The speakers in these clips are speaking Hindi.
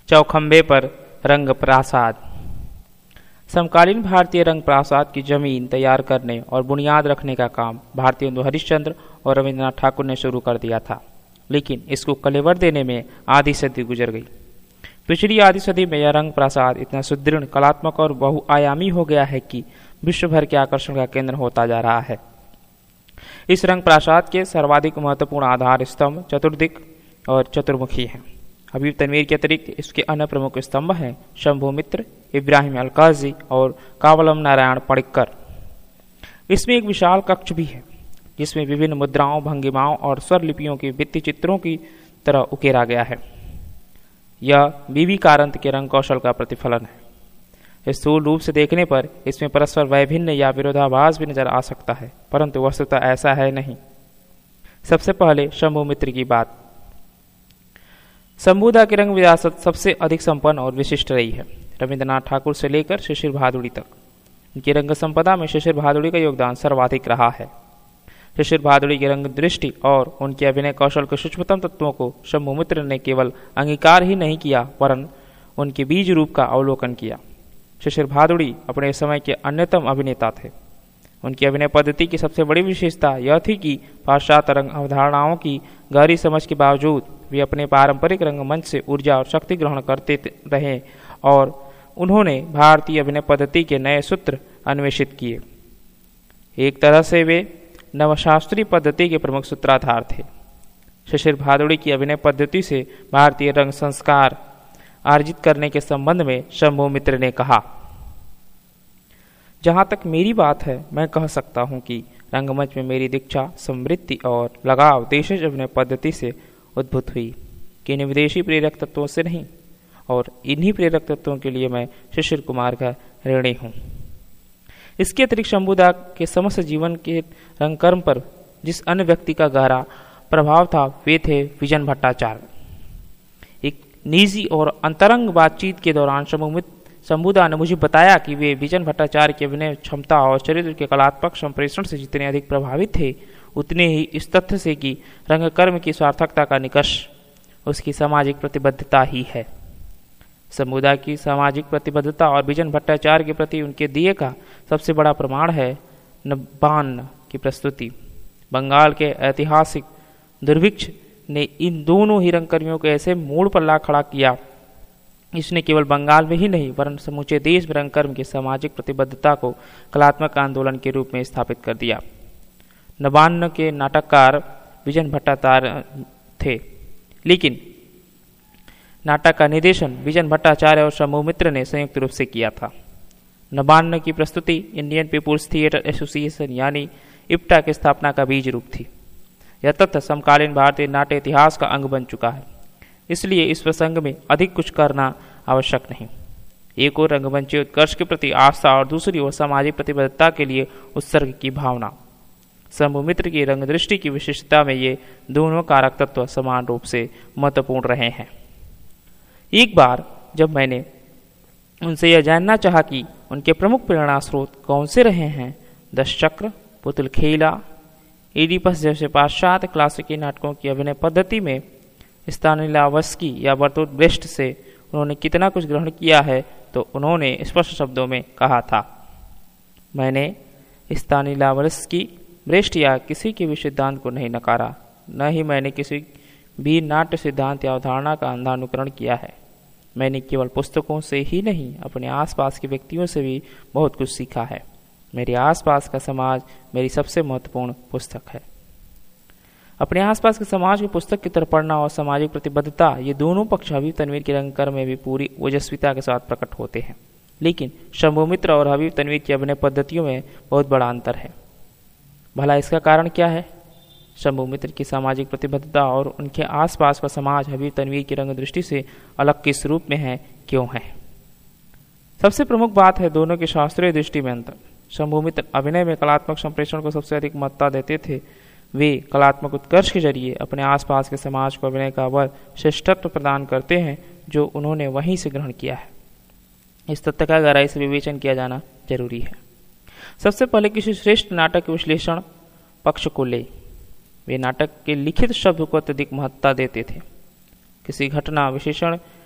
चौखंबे पर रंग प्रासाद। समकालीन भारतीय रंग प्रासाद की जमीन तैयार करने और बुनियाद रखने का काम भारतीय बंधु हरिश्चंद्र और रविंद्रनाथ ठाकुर ने शुरू कर दिया था, लेकिन इसको कलेवर देने में आधी सदी गुजर गई। पिछली आधी सदी में यह रंग प्रासाद इतना सुदृढ़, कलात्मक और बहुआयामी हो गया है कि विश्व भर के आकर्षण का केंद्र होता जा रहा है। इस रंग प्रासाद के सर्वाधिक महत्वपूर्ण आधार स्तंभ चतुर्दिक और चतुर्मुखी हैं। हबीब तनवीर के अतिरिक्त इसके अन्य प्रमुख स्तंभ हैं शंभु मित्र, इब्राहिम अलकाजी और कावलम नारायण पणिक्कर। इसमें एक विशाल कक्ष भी है जिसमें विभिन्न मुद्राओं, भंगिमाओं और स्वर लिपियों की भित्ति चित्रों की तरह उकेरा गया है। यह बीवी कारंत के रंग कौशल का प्रतिफलन है। स्थूल रूप से देखने पर इसमें परस्पर वैभिन्न या विरोधाभास भी नजर आ सकता है, परंतु वस्तुतः ऐसा है नहीं। सबसे पहले शंभु मित्र की बात। शंभुदा की रंग विरासत सबसे अधिक संपन्न और विशिष्ट रही है, रविंद्रनाथ ठाकुर से लेकर शिशिर भादुड़ी तक। इनकी रंग संपदा में शिशिर भादुड़ी का योगदान सर्वाधिक रहा है। शिशिर भादुड़ी की रंग दृष्टि और उनके अभिनय कौशल के सूक्ष्मतम तत्वों को शंभु मित्र ने केवल अंगीकार ही नहीं किया, वरन उनके बीज रूप का अवलोकन किया। शिशिर भादुड़ी अपने समय के अन्यतम अभिनेता थे। उनकी अभिनय पद्धति की सबसे बड़ी विशेषता यह थी कि पाश्चात्य रंग अवधारणाओं की गहरी समझ के बावजूद वे अपने पारंपरिक रंगमंच से ऊर्जा और शक्ति ग्रहण करते रहे और उन्होंने भारतीय अभिनय पद्धति के नए सूत्र अन्वेषित किए। एक तरह से वे नवशास्त्रीय पद्धति के प्रमुख सूत्राधार थे। शिशिर भादुड़ी की अभिनय पद्धति से भारतीय रंग संस्कार अर्जित करने के संबंध में शंभु मित्र ने कहा, जहां तक मेरी बात है, मैं कह सकता हूं कि रंगमंच में मेरी दीक्षा, समृद्धि और लगाव देशज अभिनय पद्धति से उद्भूत हुई, किन्हीं विदेशी प्रेरक तत्वों से नहीं, और इन्हीं प्रेरक तत्वों के लिए मैं शिशिर कुमार का ऋणी हूं। इसके अतिरिक्त शंभुदा के समस्त जीवन के रंगकर्म पर जिस अन्य व्यक्ति का गहरा प्रभाव था वे थे विजन भट्टाचार्य। एक निजी और अंतरंग बातचीत के दौरान शंभुदा ने मुझे बताया कि वे विजन भट्टाचार्य की अभिनय क्षमता और चरित्र के कलात्मक संप्रेषण से जितने अधिक प्रभावित थे, उतने ही इस तथ्य से कि रंगकर्म की सार्थकता का निकष उसकी सामाजिक प्रतिबद्धता ही है। शंभुदा की सामाजिक प्रतिबद्धता और विजन भट्टाचार्य के प्रति उनके दिए का सबसे बड़ा प्रमाण है नवान्न की प्रस्तुति। बंगाल के ऐतिहासिक दुर्भिक्ष ने इन दोनों ही रंगकर्मियों को ऐसे मोड़ पर ला खड़ा किया, इसने केवल बंगाल में ही नहीं वरन समूचे देश में रंगकर्म की सामाजिक प्रतिबद्धता को कलात्मक आंदोलन के रूप में स्थापित कर दिया। नवान्न के नाटककार विजन भट्टाचार्य थे, लेकिन नाटक का निर्देशन विजन भट्टाचार्य और शंभु मित्र ने संयुक्त रूप से किया था। नवान्न की प्रस्तुति इंडियन पीपुल्स थिएटर एसोसिएशन यानी इप्टा की स्थापना का बीज रूप थी। यह तथ्य समकालीन भारतीय नाट्य इतिहास का अंग बन चुका है, इसलिए इस प्रसंग में अधिक कुछ करना आवश्यक नहीं। एक और रंगमंची उत्कर्ष के प्रति आस्था और दूसरी ओर सामाजिक प्रतिबद्धता के लिए उत्सर्ग की भावना। शंभु मित्र की रंग दृष्टि की विशिष्टता में ये दोनों कारक तत्व समान रूप से महत्वपूर्ण रहे हैं। एक बार जब मैंने उनसे यह जानना चाहा कि उनके प्रमुख प्रेरणा स्रोत कौन से रहे हैं, दशचक्र, पुतुल खेला, एडिपस जैसे पाश्चात्य क्लासिकी नाटकों की अभिनय पद्धति में स्तानिस्लावस्की या बर्टोल्ट ब्रेख्ट से उन्होंने कितना कुछ ग्रहण किया है, तो उन्होंने स्पष्ट शब्दों में कहा था, मैंने स्तानिस्लावस्की, ब्रेख्ट या किसी के भी सिद्धांत को नहीं नकारा, न ही मैंने किसी भी नाट्य सिद्धांत या अवधारणा का अंधा अनुकरण किया है। मैंने केवल पुस्तकों से ही नहीं, अपने आसपास के व्यक्तियों से भी बहुत कुछ सीखा है। मेरे आसपास का समाज मेरी सबसे महत्वपूर्ण पुस्तक है। अपने आसपास के समाज को पुस्तक की तरह पढ़ना और सामाजिक प्रतिबद्धता, ये दोनों पक्ष हबीब तनवीर के रंगकर्म में भी पूरी ओजस्विता के साथ प्रकट होते हैं। लेकिन शंभु मित्र और हबीब तनवीर की अभिनय पद्धतियों में बहुत बड़ा अंतर है। भला इसका कारण क्या है? शंभु मित्र की सामाजिक प्रतिबद्धता और उनके आसपास का समाज हबीब तनवीर की रंग दृष्टि से अलग किस रूप में है, क्यों है? सबसे प्रमुख बात है दोनों की शास्त्रीय दृष्टि में अंतर। शंभु मित्र अभिनय में कलात्मक संप्रेषण को सबसे अधिक महत्ता देते थे। वे कलात्मक उत्कर्ष के जरिए अपने आसपास के समाज को अभिनय का वह श्रेष्ठत्व प्रदान करते हैं जो उन्होंने वहीं से ग्रहण किया है। इस तथ्य का गहराई से विवेचन किया जाना जरूरी है। सबसे पहले किसी श्रेष्ठ नाटक के विश्लेषण पक्ष को ले। वे नाटक के लिखित शब्द को अत्यधिक महत्ता देते थे। किसी घटना विशेषण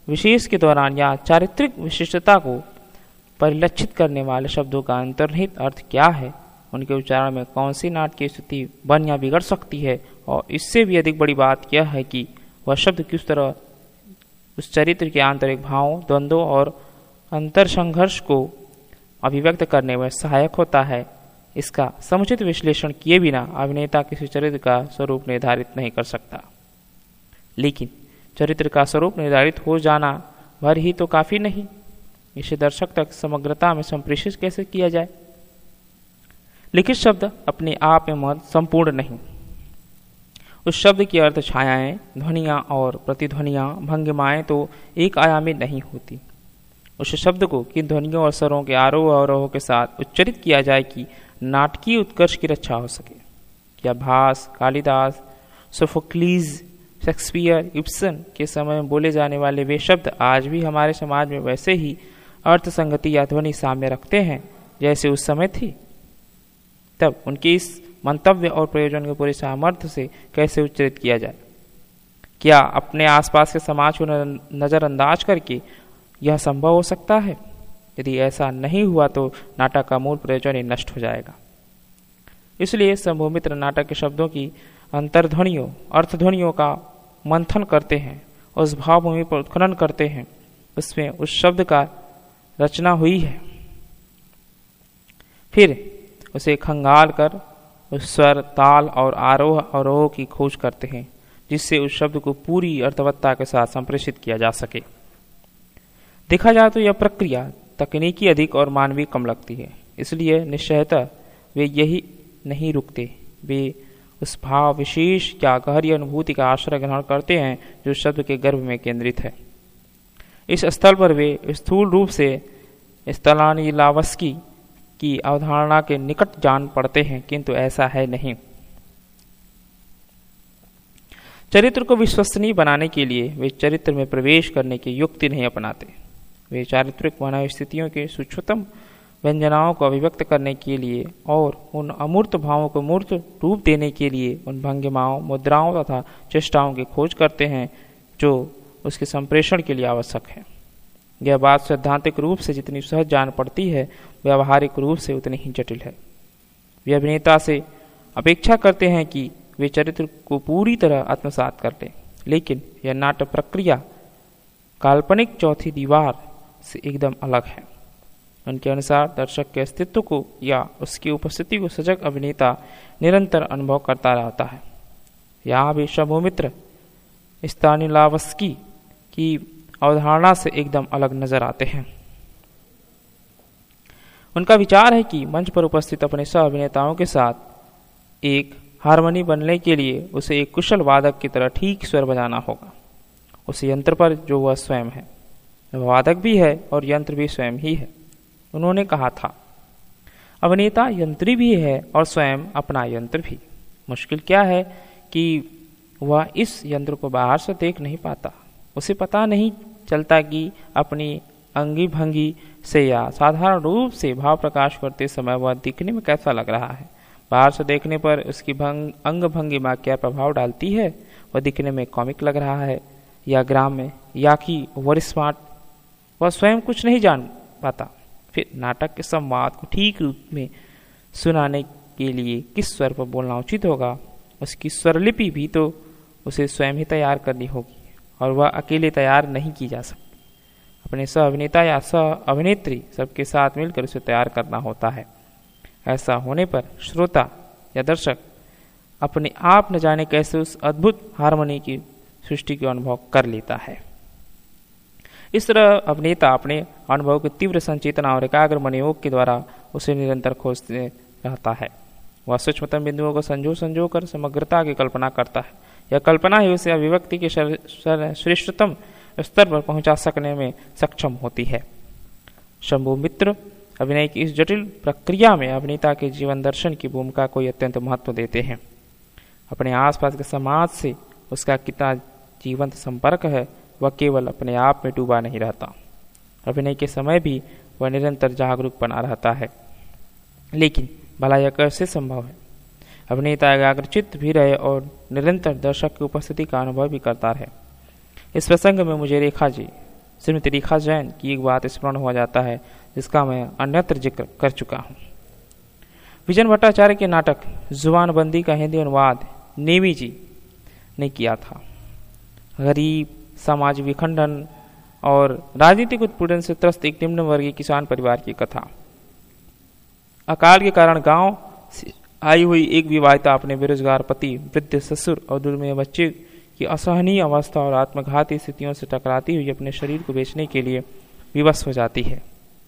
विशेष के दौरान या चारित्रिक विशिष्टता को परिलक्षित करने वाले शब्दों का अंतर्निहित अर्थ क्या है, उनके उच्चारण में कौन सी नाट की स्थिति बन या बिगड़ सकती है, और इससे भी अधिक बड़ी बात यह है कि वह शब्द किस तरह उस चरित्र के आंतरिक भावों, द्वंद्वों और अंतर संघर्ष को अभिव्यक्त करने में सहायक होता है। इसका समुचित विश्लेषण किए बिना अभिनेता किसी चरित्र का स्वरूप निर्धारित नहीं कर सकता। लेकिन चरित्र का स्वरूप निर्धारित हो जाना भर ही तो काफी नहीं, इसे दर्शक तक समग्रता में संप्रेषित कैसे किया जाए। लिखित शब्द अपने आप में महत्व संपूर्ण नहीं। उस शब्द की अर्थ छायाएं, ध्वनियां और प्रतिध्वनियां, भंगिमाएं तो एक आयामी नहीं होती। उस शब्द को किन ध्वनियों और स्वरों के आरोह अवरोह के साथ उच्चरित किया जाए कि नाटकीय उत्कर्ष की रक्षा हो सके। क्या Bhasa, Kalidas, Sophocles, Shakespeare, Ibsen के समय में बोले जाने वाले वे शब्द आज भी हमारे समाज में वैसे ही अर्थ संगति या ध्वनि साम्य रखते हैं जैसे उस समय थी? तब उनके इस मंतव्य और प्रयोजन के पूरे सामर्थ्य से कैसे उच्चरित किया जाए? क्या अपने आसपास के समाज को नजरअंदाज करके यह संभव हो सकता है? यदि ऐसा नहीं हुआ तो नाटक का मूल प्रयोजन ही नष्ट हो जाएगा। इसलिए शंभुमित्र नाटक के शब्दों की अंतर्ध्वनियों, अर्थध्वनियों का मंथन करते हैं, उस भावभूमि पर उत्खनन करते हैं, उसमें उस शब्द का रचना हुई है, फिर उसे खंगाल कर उस स्वर, ताल और आरोह अवरोह की खोज करते हैं जिससे उस शब्द को पूरी अर्थवत्ता के साथ संप्रेषित किया जा सके। देखा जाए तो यह प्रक्रिया तकनीकी अधिक और मानवीय कम लगती है, इसलिए निश्चयतः वे यही नहीं रुकते। वे उस भाव विशेष या गहरी अनुभूति का आश्रय ग्रहण करते हैं जो शब्द के गर्भ में केंद्रित है। इस स्थल पर वे स्थूल रूप से स्तानिस्लावस्की की अवधारणा के निकट जान पड़ते हैं, किंतु ऐसा है नहीं। चरित्र को विश्वसनीय बनाने के लिए वे चरित्र में प्रवेश करने की युक्ति नहीं अपनाते। वे चारित्रिक मानव स्थितियों के सूक्ष्मतम व्यंजनाओं को अभिव्यक्त करने के लिए और उन अमूर्त भावों को मूर्त रूप देने के लिए उन भंगिमाओं, मुद्राओं तथा चेष्टाओं की खोज करते हैं जो उसके संप्रेषण के लिए आवश्यक है। यह बात सैद्धांतिक रूप से जितनी सहज जान पड़ती है, व्यावहारिक रूप से उतनी ही जटिल है। वे अभिनेता से अपेक्षा करते हैं कि वे चरित्र को पूरी तरह आत्मसात कर लें, लेकिन यह नाटक प्रक्रिया काल्पनिक चौथी दीवार से एकदम अलग है। उनके अनुसार दर्शक के अस्तित्व को या उसकी उपस्थिति को सजग अभिनेता निरंतर अनुभव करता रहता है। यहाँ भी शंभुमित्र स्तानिस्लावस्की की अवधारणा से एकदम अलग नजर आते हैं। उनका विचार है कि मंच पर उपस्थित अपने सह अभिनेताओं के साथ एक हारमोनी बनने के लिए उसे एक कुशल वादक की तरह ठीक स्वर बजाना होगा, उस यंत्र पर जो वह स्वयं है। वादक भी है और यंत्र भी स्वयं ही है। उन्होंने कहा था, अभिनेता यंत्री भी है और स्वयं अपना यंत्र भी। मुश्किल क्या है कि वह इस यंत्र को बाहर से देख नहीं पाता। उसे पता नहीं चलता कि अपनी अंगी भंगी से या साधारण रूप से भाव प्रकाश करते समय वह दिखने में कैसा लग रहा है। बाहर से देखने पर उसकी अंग भंगिमा क्या प्रभाव डालती है। वह दिखने में कॉमिक लग रहा है या ग्राम्य या कि ओवर स्मार्ट, वह स्वयं कुछ नहीं जान पाता। फिर नाटक के संवाद को ठीक रूप में सुनाने के लिए किस स्वर पर बोलना उचित होगा, उसकी स्वरलिपि भी तो उसे स्वयं ही तैयार करनी होगी और वह अकेले तैयार नहीं की जा सकती। अपने सह अभिनेता या सह अभिनेत्री सबके साथ मिलकर उसे तैयार करना होता है। ऐसा होने पर श्रोता या दर्शक अपने आप न जाने कैसे उस अद्भुत हारमोनी की सृष्टि का अनुभव कर लेता है। इस तरह अभिनेता अपने अनुभव की तीव्र संचेतना और एकाग्र मनोयोग के द्वारा उसे निरंतर खोजते रहता है। वह सूक्ष्मतम बिंदुओं को संजो कर समग्रता की कल्पना करता है। यह कल्पना ही उसे अभिव्यक्ति के श्रेष्ठतम स्तर पर पहुंचा सकने में सक्षम होती है। शंभुमित्र अभिनय की इस जटिल प्रक्रिया में अभिनेता के जीवन दर्शन की भूमिका को अत्यंत महत्व देते हैं। अपने आसपास के समाज से उसका कितना जीवंत संपर्क है, वह केवल अपने आप में डूबा नहीं रहता। अभिनय के समय भी वह निरंतर जागरूक बना रहता है। लेकिन भला यह कैसे संभव है? अभिनेता एकाग्रचित्त भी रहे और निरंतर दर्शक की उपस्थिति का अनुभव भी करता रहे। इस प्रसंग में मुझे रेखा जी श्रीमती रेखा जैन की एक बात स्मरण हो जाता है जिसका मैं अन्यत्र जिक्र कर चुका हूँ। विजन भट्टाचार्य के नाटक जुबानबंदी का हिंदी अनुवाद नेमी जी ने किया था। गरीब, समाज विखंडन और राजनीतिक उत्पीड़न से त्रस्त एक निम्न वर्गीय किसान परिवार की कथा। अकाल के कारण गांव से आई हुई एक विवाहिता अपने बेरोजगार पति, वृद्ध ससुर और दुर्मिह बच्चे की असहनीय अवस्था और आत्मघाती स्थितियों से टकराती हुई अपने शरीर को बेचने के लिए विवश हो जाती है।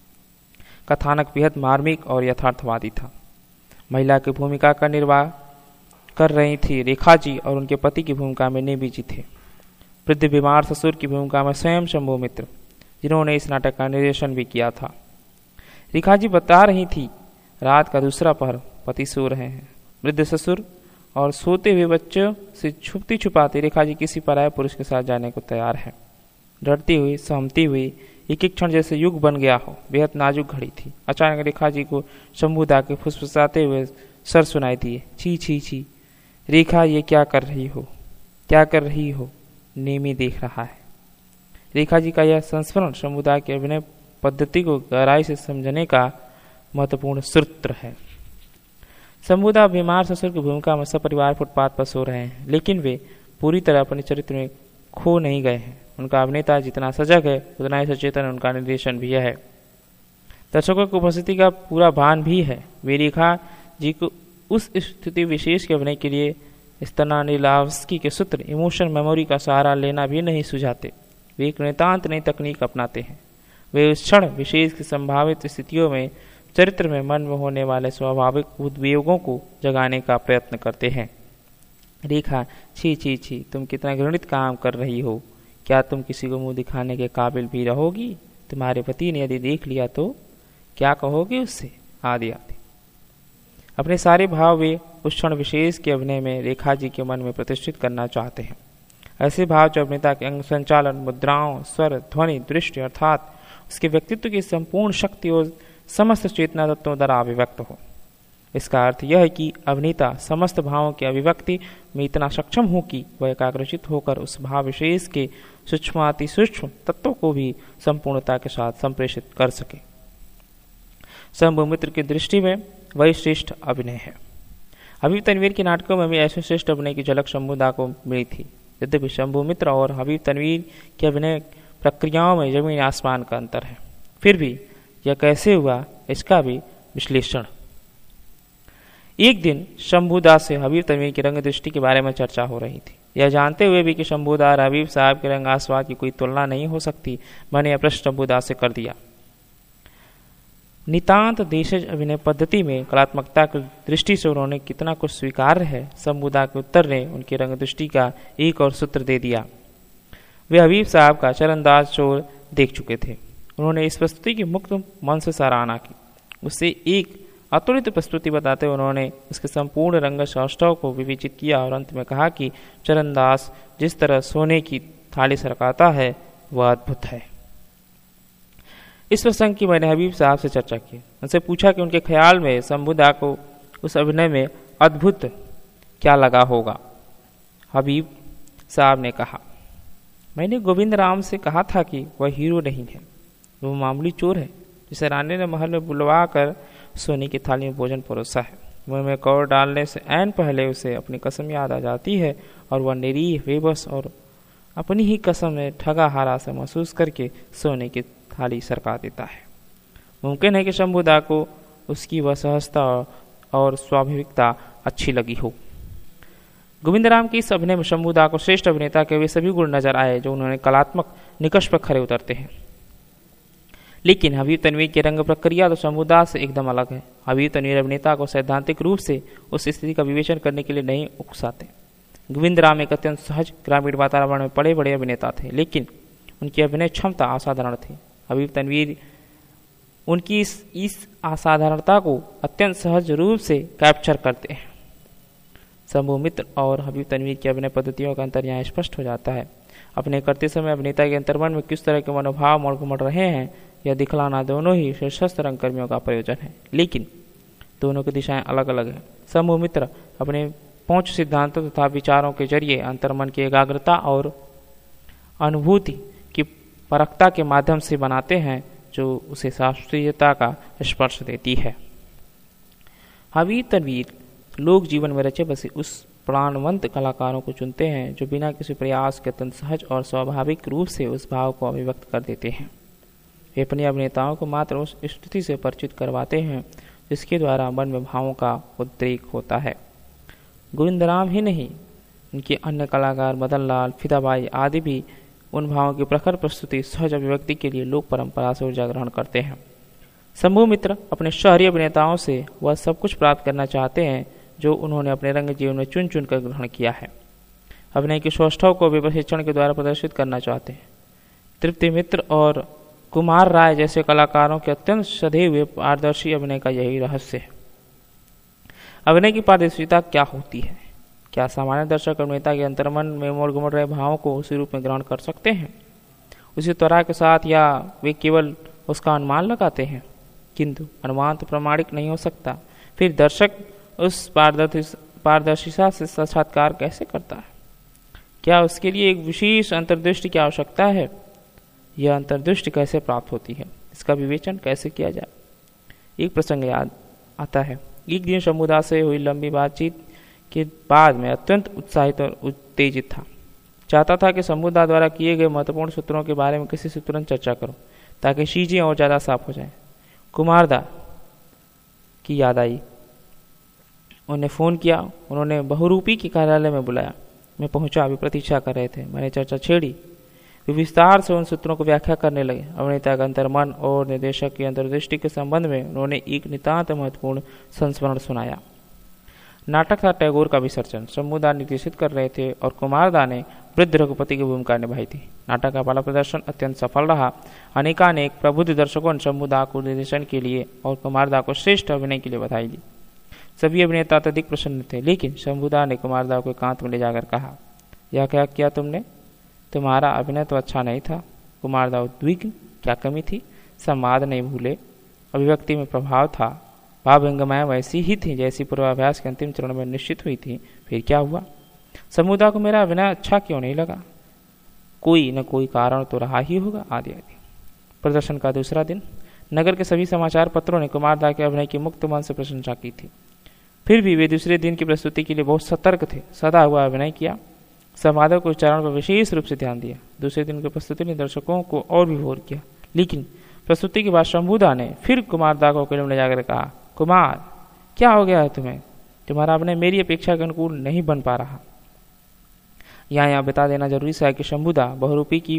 कथानक बेहद मार्मिक और यथार्थवादी था। महिला की भूमिका का निर्वाह कर रही थी रेखा जी और उनके पति की भूमिका में नेमी जी थे। वृद्ध बीमार ससुर की भूमिका में स्वयं शंभू मित्र, जिन्होंने इस नाटक का निर्देशन भी किया था। रेखा जी बता रही थी, रात का दूसरा पहर, पति सो रहे हैं। वृद्ध ससुर और सोते हुए बच्चों से छुपती छुपाती रेखा जी किसी पराये पुरुष के साथ जाने को तैयार है। डरती हुई, सहमती हुई, एक एक क्षण जैसे युग बन गया हो। बेहद नाजुक घड़ी थी। अचानक रेखा जी को शंभूदा के फुसफुसाते हुए सर सुनाई दिए, छी छी छी, रेखा ये क्या कर रही हो, क्या कर रही हो? नेमी देख रहा है। रेखा जी का यह संस्मरण शंभूदा की अभिनय पद्धति को गहराई से समझने का महत्वपूर्ण सूत्र है। शंभूदा बीमार ससुर की भूमिका में सपरिवार फुटपाथ पर सो रहे हैं, लेकिन वे पूरी तरह अपने चरित्र में खो नहीं गए हैं। उनका अभिनेता जितना सजग है उतना ही सचेतन उनका निर्देशन भी है। दर्शकों को उपस्थिति का पूरा भान भी है। वे रेखा जी को उस स्थिति विशेष के अभिनय के लिए स्तानिस्लावस्की के सूत्र इमोशन मेमोरी का सहारा लेना भी नहीं सुझाते। वे एक नितांत नई तकनीक अपनाते हैं। वे उस क्षण विशेष की संभावित स्थितियों में चरित्र में मन में होने वाले स्वाभाविक उद्वेगों को जगाने का प्रयत्न करते हैं। रेखा, छी छी छी, तुम कितना घृणित काम कर रही हो। क्या तुम किसी को मुंह दिखाने के काबिल भी रहोगी? तुम्हारे पति ने यदि देख लिया तो क्या कहोगे उससे? आदि आदि। अपने सारे भाव वे उस क्षण विशेष के अभिनय में रेखा जी के मन में प्रतिष्ठित करना चाहते हैं। ऐसे भाव जो अभिनेता के अंग संचालन, मुद्राओं, स्वर, ध्वनि, दृष्टि अर्थात उसके व्यक्तित्व की संपूर्ण शक्ति और समस्त चेतना तत्वों द्वारा अभिव्यक्त हो। इसका अर्थ यह है कि अभिनेता समस्त भावों की अभिव्यक्ति में इतना सक्षम हो कि वह एकाग्रचित होकर उस भाव विशेष के सूक्ष्माति सूक्ष्म तत्वों को भी संपूर्णता के साथ संप्रेषित कर सके। शंभू मित्र की दृष्टि में वही श्रेष्ठ अभिनय है। हबीब तनवीर के नाटकों में भी ऐसे श्रेष्ठ अभिनय की झलक शंभूदा को मिली थी। यद्यपि शंभू मित्र और हबीब तनवीर की अभिनय प्रक्रियाओं में जमीन आसमान का अंतर है, फिर भी यह कैसे हुआ इसका भी विश्लेषण। एक दिन शंभूदा से हबीब तनवीर की रंग दृष्टि के बारे में चर्चा हो रही थी। यह जानते हुए भी कि शंभूदा और हबीब साहब के रंग आस्वाद की कोई तुलना नहीं हो सकती, मैंने यह प्रश्न शंभूदा से कर दिया। नितांत देशज अभिनय पद्धति में कलात्मकता की दृष्टि से उन्होंने कितना कुछ स्वीकार्य है। शंभूदा के उत्तर ने उनकी रंग दृष्टि का एक और सूत्र दे दिया। वे हबीब साहब का चरणदास चोर देख चुके थे। उन्होंने इस प्रस्तुति की मुक्त मन से सराहना की। उससे एक अतुलित प्रस्तुति बताते हुए उन्होंने उसके संपूर्ण रंग सौष्ठव को विवेचित किया और अंत में कहा कि चरणदास जिस तरह सोने की थाली सरकाता है वह अद्भुत है। इस प्रसंग की मैंने हबीब साहब से चर्चा की। उनसे पूछा कि उनके ख्याल में शंभूदा को उस अभिनय में अद्भुत क्या लगा होगा। हबीब साहब ने कहा, मैंने गोविंद राम से कहा था कि वह हीरो नहीं है, वो मामूली चोर है जिसे रानी ने महल में बुलवा कर सोने की थाली में भोजन परोसा है। मुंह में कौर डालने से ऐन पहले उसे अपनी कसम याद आ जाती है और वह निरीह, बेबस और अपनी ही कसम में ठगा हारा से महसूस करके सोने की थाली सरका देता है। मुमकिन है कि शंभूदा को उसकी वह सहजता और स्वाभाविकता अच्छी लगी हो। गोविंद राम की इस अभिनय में शंभूदा को श्रेष्ठ अभिनेता के वे सभी गुण नजर आए जो उन्होंने कलात्मक निकष पर खरे उतरते हैं। लेकिन हबीब तनवीर की रंग प्रक्रिया तो शंभूदा से एकदम अलग है। हबीब तनवीर अभिनेता को सैद्धांतिक रूप से उस स्थिति का विवेचन करने के लिए नहीं उकसाते। गोविंद राम एक अत्यंत सहज ग्रामीण वातावरण में बड़े बड़े अभिनेता थे, लेकिन उनकी अभिनय क्षमता असाधारण थी। हबीब तनवीर उनकी इस असाधारणता को अत्यंत सहज रूप से कैप्चर करते हैं। शंभू मित्र और हबीब तनवीर की अभिनय पद्धतियों का अंतर यहाँ स्पष्ट हो जाता है। अपने करते समय अभिनेता के अंतर्मन में किस तरह के मनोभाव मौड़ रहे हैं यह दिखलाना दोनों ही सशस्त्र रंगकर्मियों का प्रयोजन है, लेकिन दोनों की दिशाएं अलग अलग हैं। शंभू मित्र अपने पहुंच सिद्धांतों तथा विचारों के जरिए अंतर्मन की एकाग्रता और अनुभूति की परखता के माध्यम से बनाते हैं जो उसे शास्त्रीयता का स्पर्श देती है। हावीर तनवीर लोक जीवन में रचे बसे उस प्राणवंत कलाकारों को चुनते हैं जो बिना किसी प्रयास के अत्यंत सहज और स्वाभाविक रूप से उस भाव को अभिव्यक्त कर देते हैं। वे अपने अभिनेताओं को मात्र उस स्थिति से परिचित करवाते हैं जिसके द्वारा मन में भावों का उद्रेक होता है। गोविंदराम ही नहीं, उनके अन्य कलाकार मदन लाल, फिदाबाई आदि भी उन भावों की प्रखर प्रस्तुति सहज अभिव्यक्ति के लिए लोक परंपरा से ऊर्जा ग्रहण करते हैं। शंभू मित्र अपने शहरी अभिनेताओं से वह सब कुछ प्राप्त करना चाहते हैं जो उन्होंने अपने रंग जीवन में चुन चुन कर ग्रहण किया है। अभिनय के सौष्ठव को वे प्रशिक्षण के द्वारा प्रदर्शित करना चाहते हैं। तृप्ति मित्र और कुमार राय जैसे कलाकारों के अत्यंत सधे हुए पारदर्शी अभिनय का यही रहस्य है। अभिनय की पारदर्शिता क्या होती है? क्या सामान्य दर्शक अभिनेता के अंतर्मन में मोड़ घुमड़ रहे भावों को उसी रूप में ग्रहण कर सकते हैं, उसी त्वरा के साथ, या वे केवल उसका अनुमान लगाते हैं? किंतु अनुमान तो प्रामाणिक नहीं हो सकता। फिर दर्शक उस पारदर्शिता से साक्षात्कार कैसे करता है? क्या उसके लिए एक विशेष अंतर्दृष्टि की आवश्यकता है? यह अंतर्दृष्टि कैसे प्राप्त होती है? इसका विवेचन कैसे किया जाए? एक प्रसंग याद आता है। एक दिन शंभूदास से हुई लंबी बातचीत के बाद मैं अत्यंत उत्साहित और उत्तेजित था। चाहता था कि शंभूदास द्वारा किए गए महत्वपूर्ण सूत्रों के बारे में किसी से तुरंत चर्चा करूं ताकि चीजें और ज्यादा साफ हो जाएं। कुमारदा की याद आई। उन्हें फोन किया। उन्होंने बहुरूपी के कार्यालय में बुलाया। मैं पहुंचा। वे प्रतीक्षा कर रहे थे। मैंने चर्चा छेड़ी। वे विस्तार से उन सूत्रों को व्याख्या करने लगे। अभिनेता का अंतर्मन और निर्देशक की अंतर्दृष्टि के संबंध में उन्होंने एक नितांत महत्वपूर्ण संस्मरण सुनाया। नाटक था टैगोर का विसर्जन। शंभूदा निर्देशित कर रहे थे और कुमारदा ने वृद्ध रघुपति की भूमिका निभाई थी। नाटक का पहला प्रदर्शन अत्यंत सफल रहा। अनेकानेक प्रबुद्ध दर्शकों ने शंभूदा को निर्देशन के लिए और कुमारदा को श्रेष्ठ अभिनय के लिए बधाई दी। सभी अभिनेता अत्यधिक प्रसन्न थे, लेकिन शंभूदा ने कुमारदा को एकांत में ले जाकर कहा, यह क्या किया तुमने? तुम्हारा अभिनय तो अच्छा नहीं था। कुमारदा उद्विग्न। क्या कमी थी? संवाद नहीं भूले, अभिव्यक्ति में प्रभाव था, भावभंगिमाएं वैसी ही थी जैसी पूर्वाभ्यास के अंतिम चरण में निश्चित हुई थी। फिर क्या हुआ? शंभूदा को मेरा अभिनय अच्छा क्यों नहीं लगा? कोई न कोई कारण तो रहा ही होगा, आदि आदि। प्रदर्शन का दूसरा दिन। नगर के सभी समाचार पत्रों ने कुमारदा के अभिनय की मुक्त मन से प्रशंसा की थी। फिर भी वे दूसरे दिन की प्रस्तुति के लिए बहुत सतर्क थे। सदा हुआ अभिनय किया। संवादों के उच्चारण पर विशेष रूप से ध्यान दिया। दूसरे दिन की प्रस्तुति ने दर्शकों को और भी भोर किया। लेकिन प्रस्तुति के बाद शंभूदा ने फिर कुमारदा को अकेले में ले जाकर कहा, कुमार, क्या हो गया है तुम्हें? तुम्हारा अभिनय मेरी अपेक्षा के अनुकूल नहीं बन पा रहा। यहाँ बता देना जरूरी है कि शंभूदा बहुरूपी की